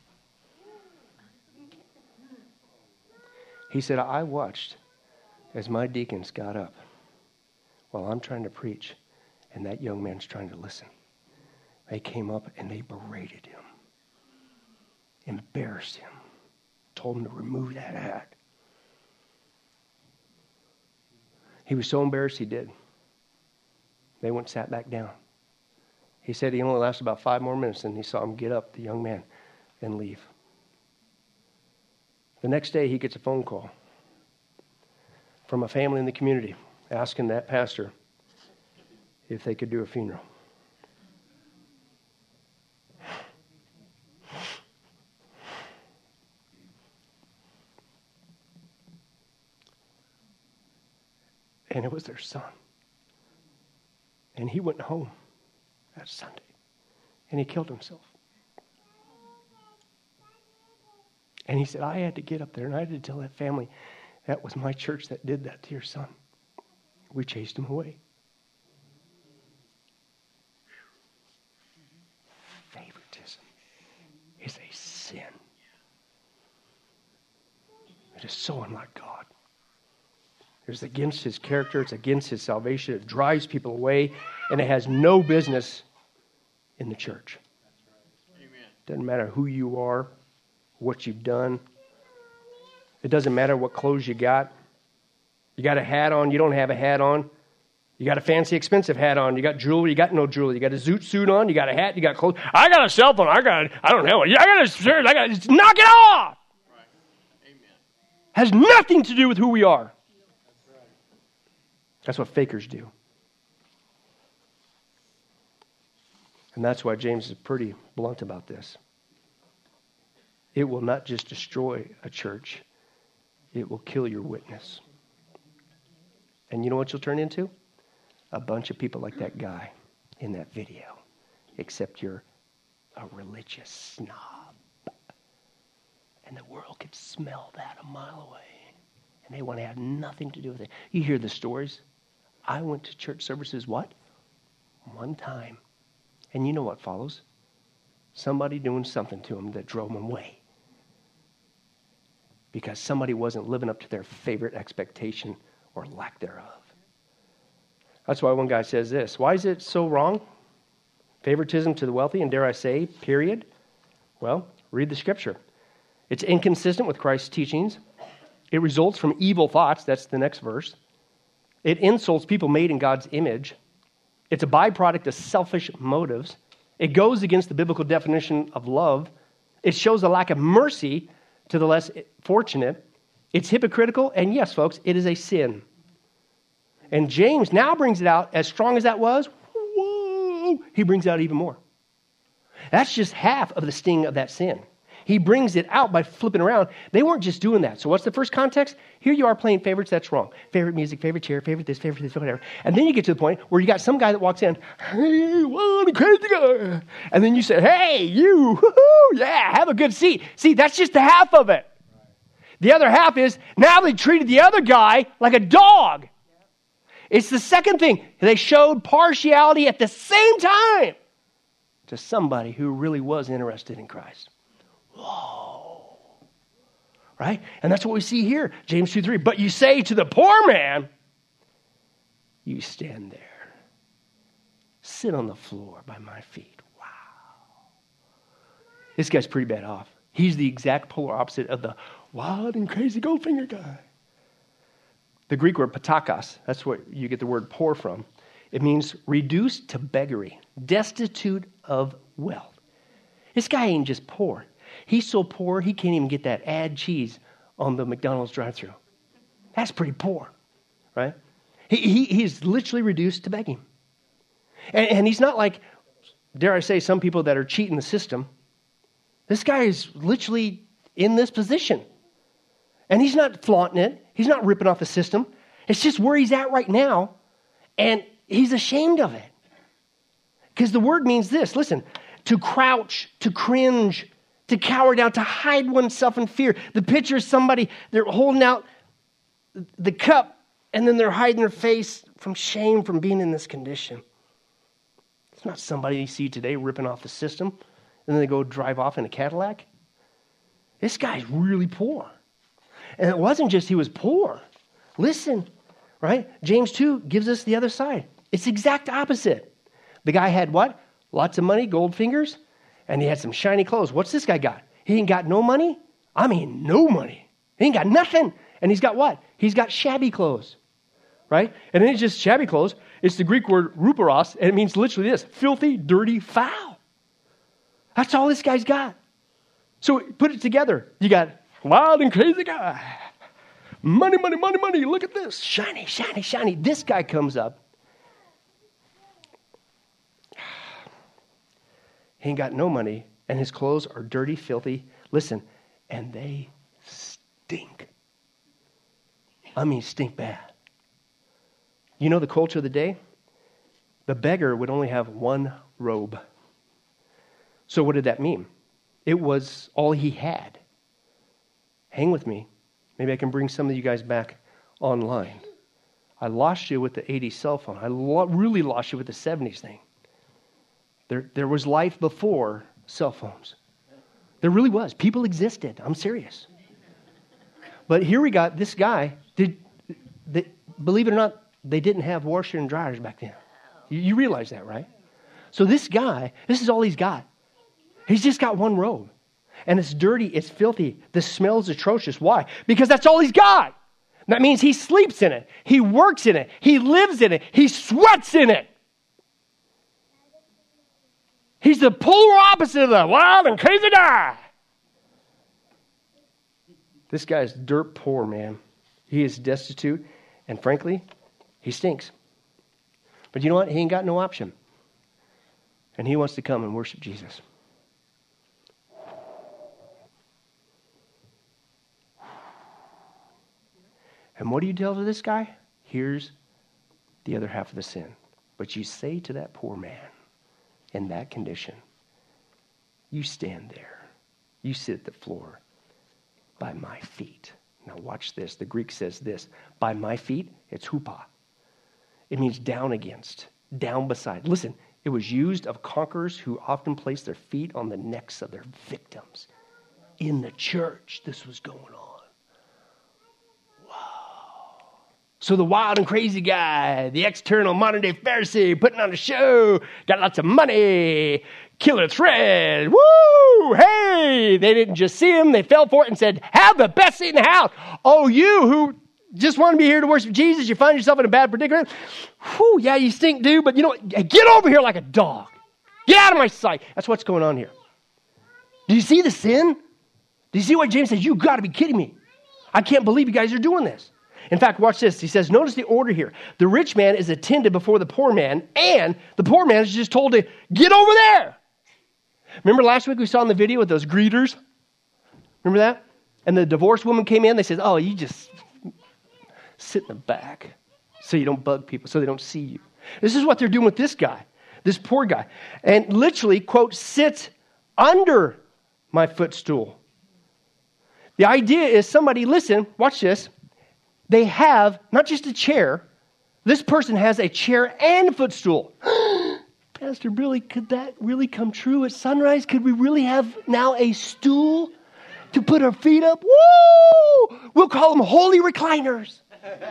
Speaker 1: He said, I watched as my deacons got up while I'm trying to preach, and that young man's trying to listen. They came up and they berated him, embarrassed him, told him to remove that hat. He was so embarrassed he did. They went and sat back down. He said he only lasted about 5 more minutes, and he saw him get up, the young man, and leave. The next day, he gets a phone call from a family in the community asking that pastor if they could do a funeral. And it was their son. And he went home that Sunday. And he killed himself. And he said, I had to get up there and I had to tell that family, that was my church that did that to your son. We chased him away. Favoritism is a sin. It is so unlike God. It's against his character. It's against his salvation. It drives people away, and it has no business in the church. Doesn't matter who you are, what you've done. It doesn't matter what clothes you got. You got a hat on, you don't have a hat on. You got a fancy, expensive hat on. You got jewelry, you got no jewelry. You got a zoot suit on, you got a hat, you got clothes. I got a cell phone, I don't know. I got a shirt, knock it off! Right. Amen. Has nothing to do with who we are. That's what fakers do. And that's why James is pretty blunt about this. It will not just destroy a church, it will kill your witness. And you know what you'll turn into? A bunch of people like that guy in that video, except you're a religious snob. And the world can smell that a mile away. And they want to have nothing to do with it. You hear the stories. I went to church services, what? One time. And you know what follows? Somebody doing something to them that drove them away. Because somebody wasn't living up to their favorite expectation or lack thereof. That's why one guy says this. Why is it so wrong? Favoritism to the wealthy, and dare I say, period? Well, read the scripture. It's inconsistent with Christ's teachings. It results from evil thoughts. That's the next verse. It insults people made in God's image. It's a byproduct of selfish motives. It goes against the biblical definition of love. It shows a lack of mercy to the less fortunate. It's hypocritical, and yes, folks, it is a sin. And James now brings it out, as strong as that was, whoa, he brings it out even more. That's just half of the sting of that sin. He brings it out by flipping around. They weren't just doing that. So what's the first context? Here you are playing favorites, that's wrong. Favorite music, favorite chair, favorite this, whatever. And then you get to the point where you got some guy that walks in, hey, what a crazy guy. And then you say, hey, you, woo-hoo, yeah, have a good seat. See, that's just the half of it. The other half is, now they treated the other guy like a dog. It's the second thing. They showed partiality at the same time to somebody who really was interested in Christ. Whoa. Right? And that's what we see here. James 2:3. But you say to the poor man, you stand there. Sit on the floor by my feet. Wow. This guy's pretty bad off. He's the exact polar opposite of the wild and crazy Goldfinger guy. The Greek word patakos, that's what you get the word poor from. It means reduced to beggary, destitute of wealth. This guy ain't just poor. He's so poor, he can't even get that add cheese on the McDonald's drive-thru. That's pretty poor, right? He's literally reduced to begging. And he's not like, dare I say, some people that are cheating the system. This guy is literally in this position. And he's not flaunting it. He's not ripping off the system. It's just where he's at right now. And he's ashamed of it. Because the word means this. Listen, to crouch, to cringe, to cower down, to hide oneself in fear. The picture is somebody, they're holding out the cup, and then they're hiding their face from shame from being in this condition. It's not somebody you see today ripping off the system, and then they go drive off in a Cadillac. This guy's really poor. And it wasn't just he was poor. Listen, right? James 2 gives us the other side. It's the exact opposite. The guy had what? Lots of money, gold fingers, and he had some shiny clothes. What's this guy got? He ain't got no money? I mean, no money. He ain't got nothing. And he's got what? He's got shabby clothes, right? And it ain't just shabby clothes. It's the Greek word ruperos, and it means literally this: filthy, dirty, foul. That's all this guy's got. So put it together. You got wild and crazy guy. Money, money, money, money. Look at this. Shiny, shiny, shiny. This guy comes up. He ain't got no money, and his clothes are dirty, filthy. Listen, and they stink. I mean, stink bad. You know the culture of the day? The beggar would only have one robe. So what did that mean? It was all he had. Hang with me. Maybe I can bring some of you guys back online. I lost you with the 80s cell phone. I really lost you with the 70s thing. There was life before cell phones. There really was. People existed. I'm serious. But here we got this guy. Believe it or not, they didn't have washers and dryers back then. You realize that, right? So this guy, this is all he's got. He's just got one robe. And it's dirty, it's filthy. The smell is atrocious. Why? Because that's all he's got. That means he sleeps in it. He works in it. He lives in it. He sweats in it. He's the polar opposite of the wild and crazy guy. This guy's dirt poor, man. He is destitute, and frankly, he stinks. But you know what? He ain't got no option. And he wants to come and worship Jesus. And what do you tell to this guy? Here's the other half of the sin. But you say to that poor man in that condition, you stand there. You sit at the floor by my feet. Now watch this. The Greek says this. By my feet, it's hupa. It means down against, down beside. Listen, it was used of conquerors who often placed their feet on the necks of their victims. In the church, this was going on. So the wild and crazy guy, the external modern-day Pharisee, putting on a show, got lots of money, killer thread, woo, hey! They didn't just see him, they fell for it and said, have the best seat in the house. Oh, you who just want to be here to worship Jesus, you find yourself in a bad predicament? Whew, yeah, you stink, dude, but you know what? Get over here like a dog. Get out of my sight. That's what's going on here. Do you see the sin? Do you see what James says? You got to be kidding me. I can't believe you guys are doing this. In fact, watch this. He says, notice the order here. The rich man is attended before the poor man, and the poor man is just told to get over there. Remember last week we saw in the video with those greeters? Remember that? And the divorced woman came in. They said, oh, you just sit in the back so you don't bug people, so they don't see you. This is what they're doing with this guy, this poor guy. And literally, quote, sit under my footstool. The idea is somebody, listen, watch this. They have not just a chair. This person has a chair and a footstool. Pastor Billy, could that really come true at Sunrise? Could we really have now a stool to put our feet up? Woo! We'll call them holy recliners.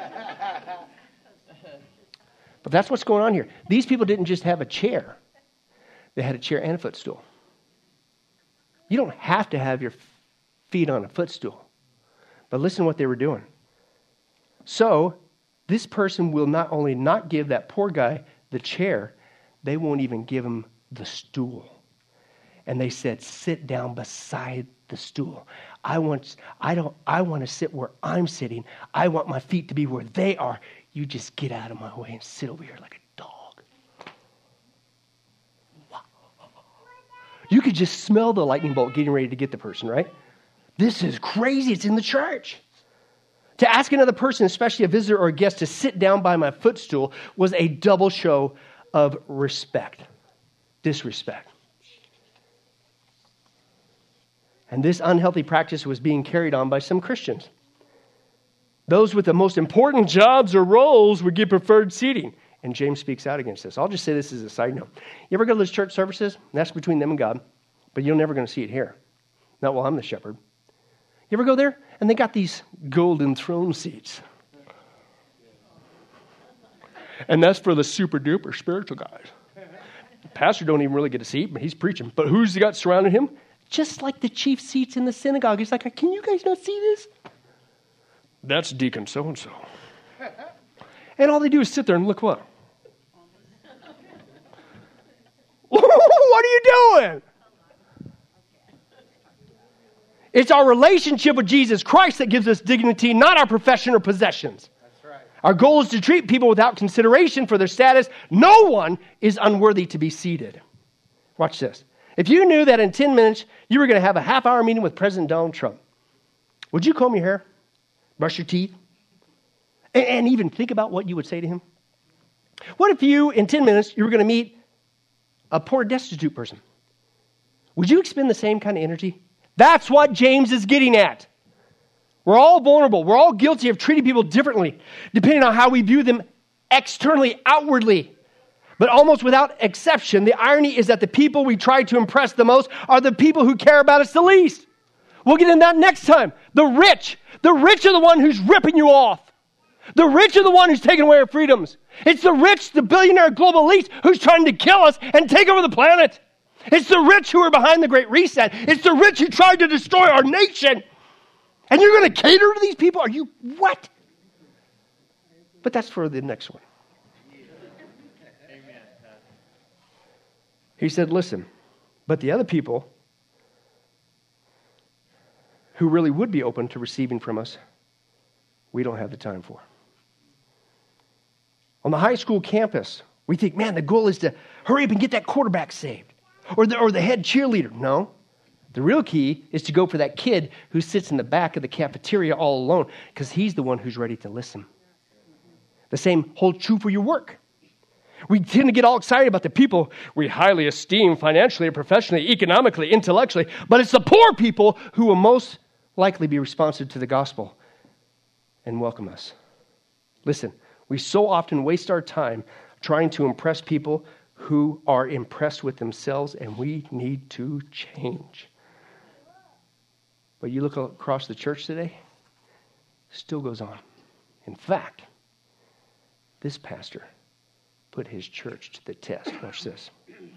Speaker 1: But that's what's going on here. These people didn't just have a chair. They had a chair and a footstool. You don't have to have your feet on a footstool. But listen to what they were doing. So, this person will not only not give that poor guy the chair, they won't even give him the stool. And they said, sit down beside the stool. I want to sit where I'm sitting. I want my feet to be where they are. You just get out of my way and sit over here like a dog. Wow. You could just smell the lightning bolt getting ready to get the person, right? This is crazy. It's in the church. To ask another person, especially a visitor or a guest, to sit down by my footstool was a double show of respect, disrespect. And this unhealthy practice was being carried on by some Christians. Those with the most important jobs or roles would get preferred seating. And James speaks out against this. I'll just say this as a side note. You ever go to those church services? That's between them and God. But you're never going to see it here. Not while I'm the shepherd. You ever go there? And they got these golden throne seats. And that's for the super duper spiritual guys. The pastor don't even really get a seat, but he's preaching. But who's got surrounding him? Just like the chief seats in the synagogue. He's like, can you guys not see this? That's deacon so-and-so. And all they do is sit there and look what? What are you doing? It's our relationship with Jesus Christ that gives us dignity, not our profession or possessions. That's right. Our goal is to treat people without consideration for their status. No one is unworthy to be seated. Watch this. If you knew that in 10 minutes you were going to have a half-hour meeting with President Donald Trump, would you comb your hair, brush your teeth, and even think about what you would say to him? What if you, in 10 minutes, you were going to meet a poor, destitute person? Would you expend the same kind of energy? That's what James is getting at. We're all vulnerable. We're all guilty of treating people differently, depending on how we view them externally, outwardly. But almost without exception, the irony is that the people we try to impress the most are the people who care about us the least. We'll get into that next time. The rich are the one who's ripping you off. The rich are the one who's taking away our freedoms. It's the rich, the billionaire global elites who's trying to kill us and take over the planet. It's the rich who are behind the Great Reset. It's the rich who tried to destroy our nation. And you're going to cater to these people? Are you what? But that's for the next one. He said, listen, but the other people who really would be open to receiving from us, we don't have the time for. On the high school campus, we think, man, the goal is to hurry up and get that quarterback saved. Or the head cheerleader. No. The real key is to go for that kid who sits in the back of the cafeteria all alone, because he's the one who's ready to listen. The same holds true for your work. We tend to get all excited about the people we highly esteem financially, professionally, economically, intellectually, but it's the poor people who will most likely be responsive to the gospel and welcome us. Listen, we so often waste our time trying to impress people who are impressed with themselves, and we need to change. But you look across the church today, still goes on. In fact, this pastor put his church to the test. Watch this.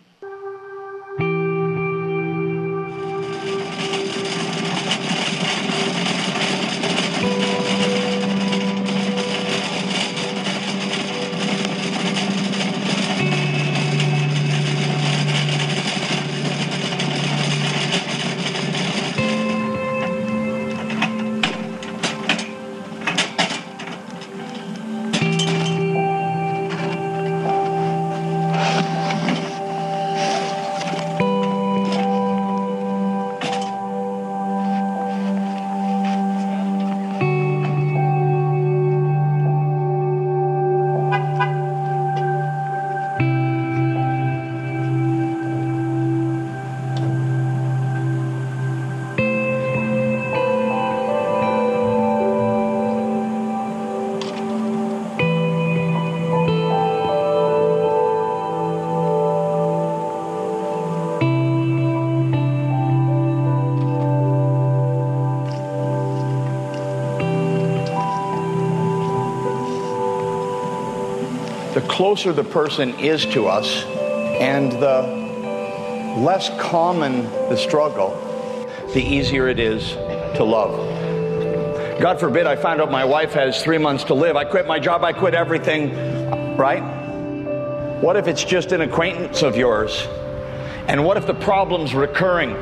Speaker 12: The closer the person is to us and the less common the struggle, the easier it is to love. God forbid I found out my wife has 3 months to live. I quit my job, I quit everything, right? What if it's just an acquaintance of yours? And what if the problem's recurring?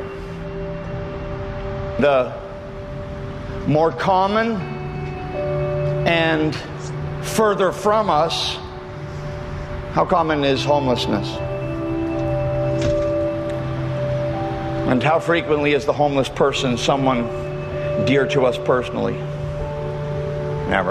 Speaker 12: The more common and further from us, how common is homelessness? And how frequently is the homeless person someone dear to us personally? Never.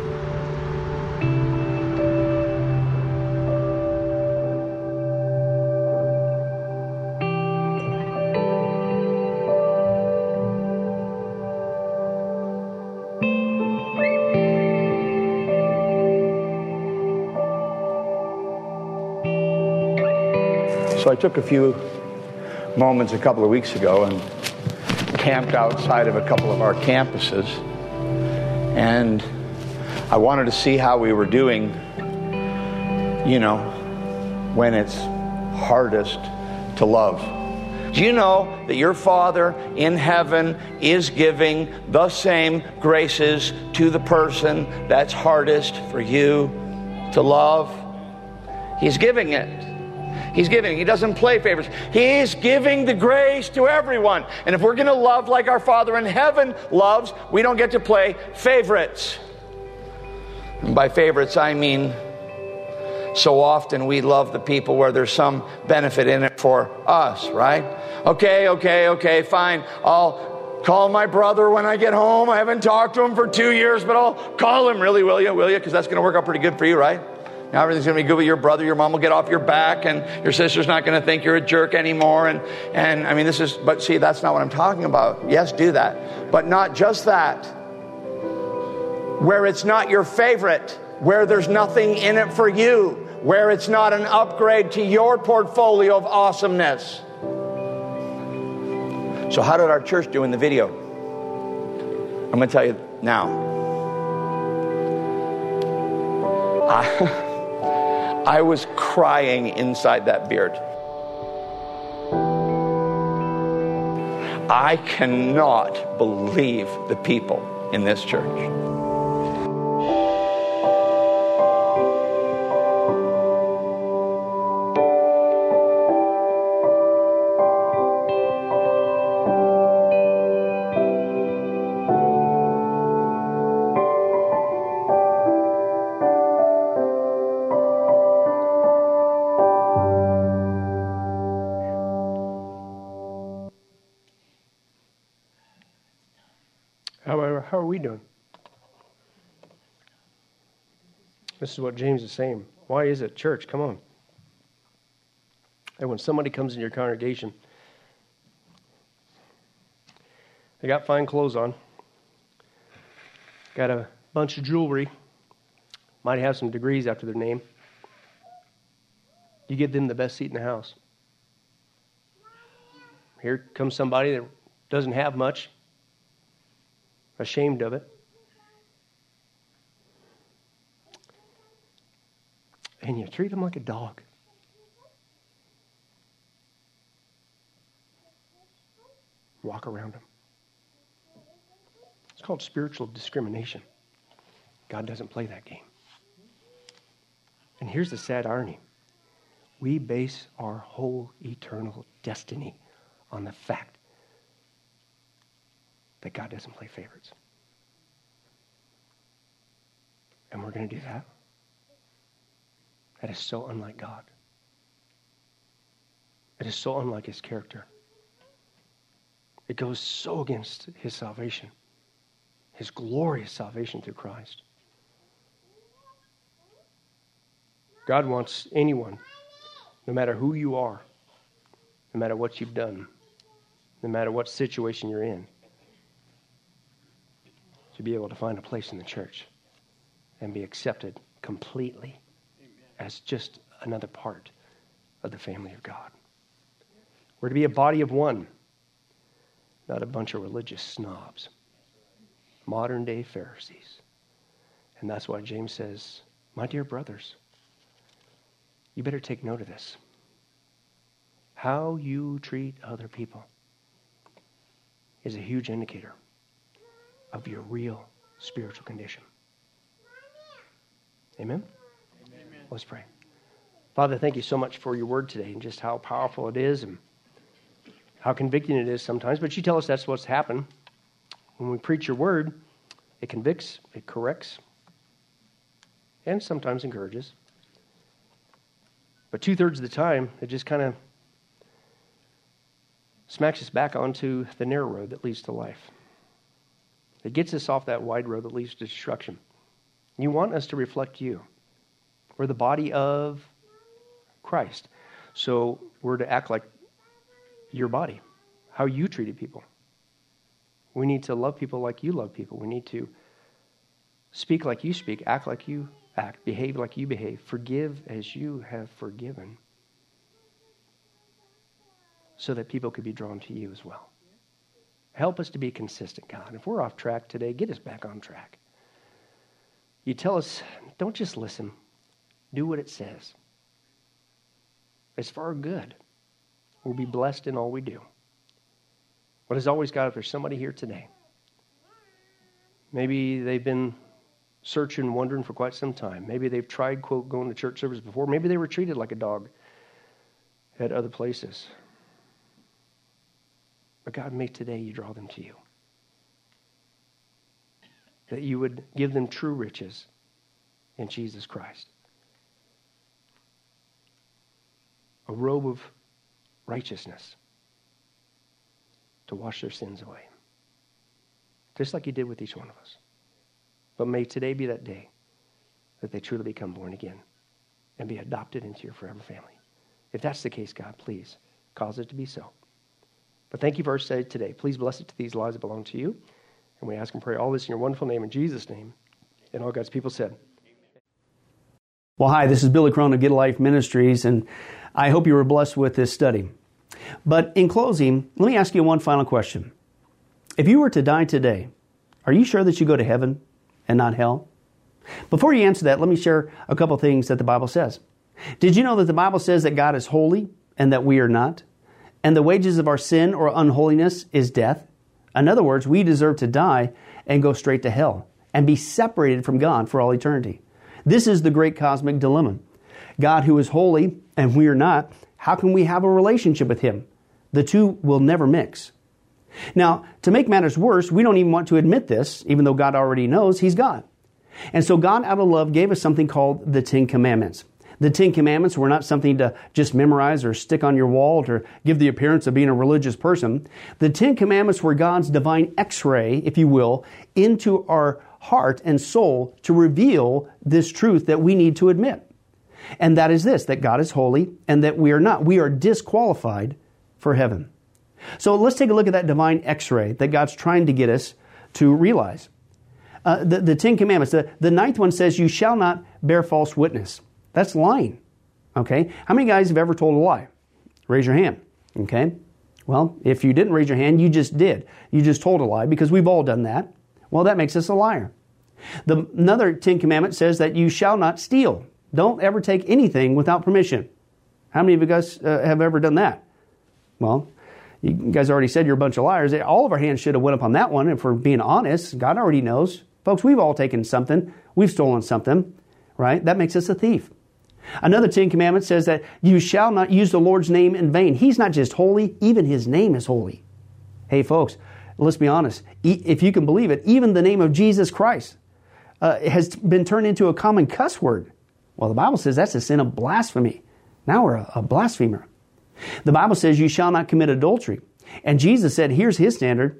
Speaker 12: So I took a few moments a couple of weeks ago and camped outside of a couple of our campuses, and I wanted to see how we were doing, you know, when it's hardest to love. Do you know that your Father in heaven is giving the same graces to the person that's hardest for you to love? He's giving it. He's giving. He doesn't play favorites. He's giving the grace to everyone. And if we're going to love like our Father in heaven loves, we don't get to play favorites. And by favorites, I mean so often we love the people where there's some benefit in it for us, right? Okay, fine. I'll call my brother when I get home. I haven't talked to him for 2 years, but I'll call him. Really, will you? Because that's going to work out pretty good for you, right? Now everything's going to be good with your brother. Your mom will get off your back, and your sister's not going to think you're a jerk anymore. And I mean, but see, that's not what I'm talking about. Yes, do that. But not just that. Where it's not your favorite, where there's nothing in it for you, where it's not an upgrade to your portfolio of awesomeness. So how did our church do in the video? I'm going to tell you now. I was crying inside that beard. I cannot believe the people in this church.
Speaker 1: How are we doing? This is what James is saying. Why is it? Church, come on. And when somebody comes in your congregation, they got fine clothes on, got a bunch of jewelry, might have some degrees after their name. You give them the best seat in the house. Here comes somebody that doesn't have much, ashamed of it. And you treat them like a dog. Walk around them. It's called spiritual discrimination. God doesn't play that game. And here's the sad irony. We base our whole eternal destiny on the fact that God doesn't play favorites. And we're going to do that? That is so unlike God. It is so unlike His character. It goes so against His salvation, His glorious salvation through Christ. God wants anyone, no matter who you are, no matter what you've done, no matter what situation you're in, to be able to find a place in the church and be accepted completely as just another part of the family of God. We're to be a body of one, not a bunch of religious snobs, modern day Pharisees. And that's why James says, my dear brothers, you better take note of this. How you treat other people is a huge indicator of your real spiritual condition. Amen? Amen. Let's pray. Father, thank you so much for your word today and just how powerful it is and how convicting it is sometimes. But you tell us that's what's happened. When we preach your word, it convicts, it corrects, and sometimes encourages. But 2/3 of the time, it just kind of smacks us back onto the narrow road that leads to life. It gets us off that wide road that leads to destruction. You want us to reflect you. We're the body of Christ. So we're to act like your body, how you treated people. We need to love people like you love people. We need to speak like you speak, act like you act, behave like you behave, forgive as you have forgiven, so that people could be drawn to you as well. Help us to be consistent, God. If we're off track today, get us back on track. You tell us, don't just listen. Do what it says. It's for our good. We'll be blessed in all we do. But as always, God, if there's somebody here today, maybe they've been searching, wondering for quite some time. Maybe they've tried, quote, going to church service before. Maybe they were treated like a dog at other places. But God, may today you draw them to you. That you would give them true riches in Jesus Christ. A robe of righteousness to wash their sins away. Just like you did with each one of us. But may today be that day that they truly become born again and be adopted into your forever family. If that's the case, God, please cause it to be so. But thank you for our study today. Please bless it to these lives that belong to you. And we ask and pray all this in your wonderful name, in Jesus' name. And all God's people said.
Speaker 13: Well, hi, this is Billy Crone of Get a Life Ministries, and I hope you were blessed with this study. But in closing, let me ask you one final question. If you were to die today, are you sure that you go to heaven and not hell? Before you answer that, let me share a couple things that the Bible says. Did you know that the Bible says that God is holy and that we are not? And the wages of our sin or unholiness is death? In other words, we deserve to die and go straight to hell and be separated from God for all eternity. This is the great cosmic dilemma. God, who is holy and we are not, how can we have a relationship with Him? The two will never mix. Now, to make matters worse, we don't even want to admit this, even though God already knows He's God. And so God, out of love, gave us something called the Ten Commandments. The Ten Commandments were not something to just memorize or stick on your wall to give the appearance of being a religious person. The Ten Commandments were God's divine X-ray, if you will, into our heart and soul to reveal this truth that we need to admit. And that is this, that God is holy and that we are not. We are disqualified for heaven. So let's take a look at that divine X-ray that God's trying to get us to realize. The Ten Commandments, the ninth one says, you shall not bear false witness. That's lying. Okay? How many guys have ever told a lie? Raise your hand. Okay? Well, if you didn't raise your hand, you just did. You just told a lie because we've all done that. Well, that makes us a liar. Another Ten Commandment says that you shall not steal. Don't ever take anything without permission. How many of you guys have ever done that? Well, you guys already said you're a bunch of liars. All of our hands should have went up on that one if we're being honest. God already knows. Folks, we've all taken something. We've stolen something, right? That makes us a thief. Another Ten Commandments says that you shall not use the Lord's name in vain. He's not just holy, even His name is holy. Hey, folks, let's be honest. If you can believe it, even the name of Jesus Christ has been turned into a common cuss word. Well, the Bible says that's a sin of blasphemy. Now we're a blasphemer. The Bible says you shall not commit adultery. And Jesus said, here's His standard.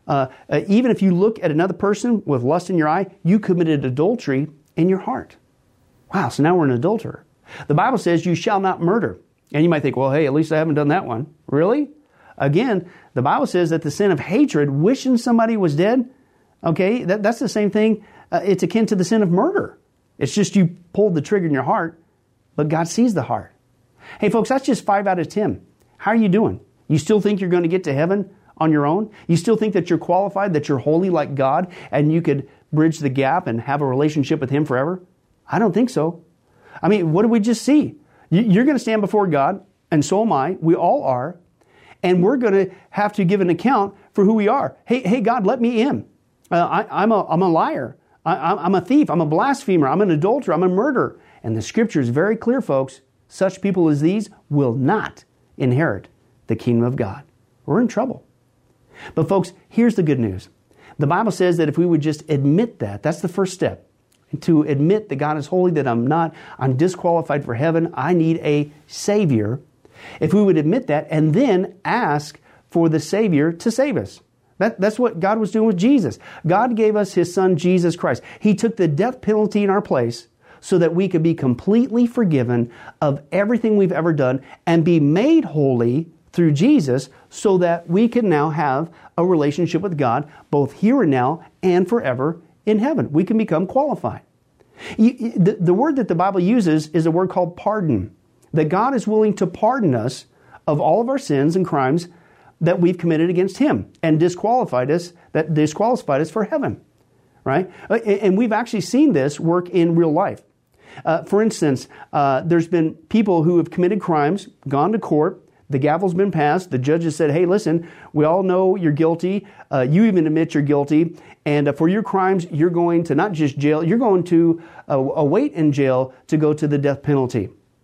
Speaker 13: Even if you look at another person with lust in your eye, you committed adultery in your heart. Wow, so now we're an adulterer. The Bible says you shall not murder. And you might think, well, hey, at least I haven't done that one. Really? Again, the Bible says that the sin of hatred, wishing somebody was dead, okay, that's the same thing. It's akin to the sin of murder. It's just you pulled the trigger in your heart, but God sees the heart. Hey, folks, that's just 5 out of 10. How are you doing? You still think you're going to get to heaven on your own? You still think that you're qualified, that you're holy like God, and you could bridge the gap and have a relationship with Him forever? I don't think so. I mean, what did we just see? You're going to stand before God, and so am I. We all are. And we're going to have to give an account for who we are. Hey, God, let me in. I'm a liar. I'm a thief. I'm a blasphemer. I'm an adulterer. I'm a murderer. And the Scripture is very clear, folks. Such people as these will not inherit the kingdom of God. We're in trouble. But folks, here's the good news. The Bible says that if we would just admit that, that's the first step. To admit that God is holy, that I'm disqualified for heaven, I need a Savior. If we would admit that and then ask for the Savior to save us. That's what God was doing with Jesus. God gave us His Son, Jesus Christ. He took the death penalty in our place so that we could be completely forgiven of everything we've ever done and be made holy through Jesus so that we can now have a relationship with God both here and now and forever in heaven. We can become qualified. The word that the Bible uses is a word called pardon. That God is willing to pardon us of all of our sins and crimes that we've committed against Him and disqualified us for heaven. Right? And we've actually seen this work in real life. For instance, there's been people who have committed crimes, gone to court, the gavel's been passed, the judge has said, hey, listen, we all know you're guilty, you even admit you're guilty, and for your crimes, you're going to not just jail, you're going to await in jail to go to the death penalty.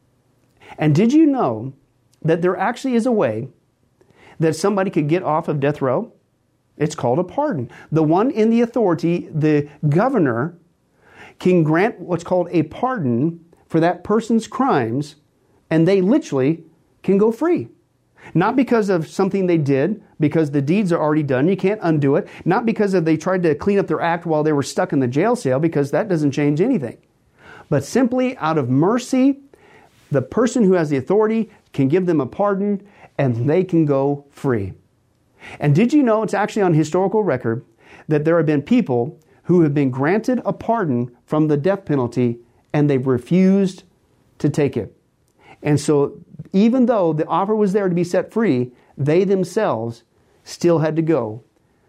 Speaker 13: And did you know that there actually is a way that somebody could get off of death row? It's called a pardon. The one in the authority, the governor, can grant what's called a pardon for that person's crimes, and they literally can go free. Not because of something they did, because the deeds are already done, you can't undo it. Not because they tried to clean up their act while they were stuck in the jail cell, because that doesn't change anything. But simply out of mercy, the person who has the authority can give them a pardon and they can go free. And did you know it's actually on historical record that there have been people who have been granted a pardon from the death penalty and they've refused to take it. And so even though the offer was there to be set free, they themselves still had to go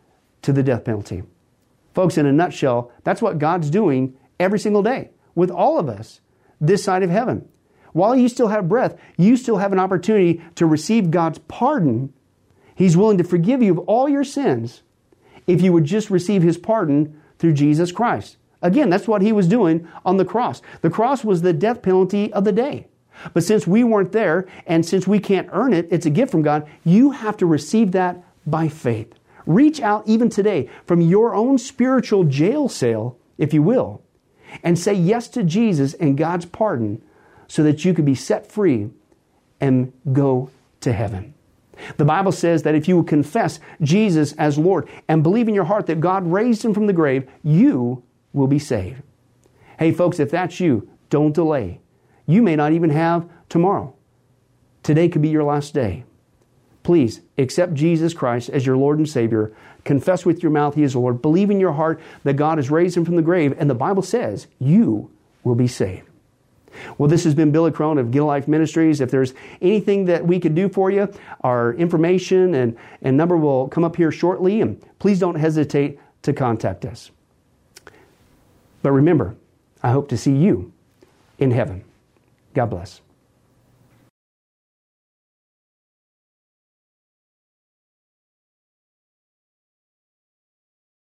Speaker 13: to the death penalty. Folks, in a nutshell, that's what God's doing every single day with all of us this side of heaven. While you still have breath, you still have an opportunity to receive God's pardon. He's willing to forgive you of all your sins if you would just receive His pardon through Jesus Christ. Again, that's what He was doing on the cross. The cross was the death penalty of the day. But since we weren't there, and since we can't earn it, it's a gift from God, you have to receive that by faith. Reach out even today from your own spiritual jail cell, if you will, and say yes to Jesus and God's pardon so that you can be set free and go to heaven. The Bible says that if you will confess Jesus as Lord and believe in your heart that God raised Him from the grave, you will be saved. Hey folks, if that's you, don't delay. You may not even have tomorrow. Today could be your last day. Please accept Jesus Christ as your Lord and Savior. Confess with your mouth He is Lord. Believe in your heart that God has raised Him from the grave. And the Bible says you will be saved. Well, this has been Billy Crone of Get a Life Ministries. If there's anything that we could do for you, our information and number will come up here shortly. And please don't hesitate to contact us. But remember, I hope to see you in heaven. God bless.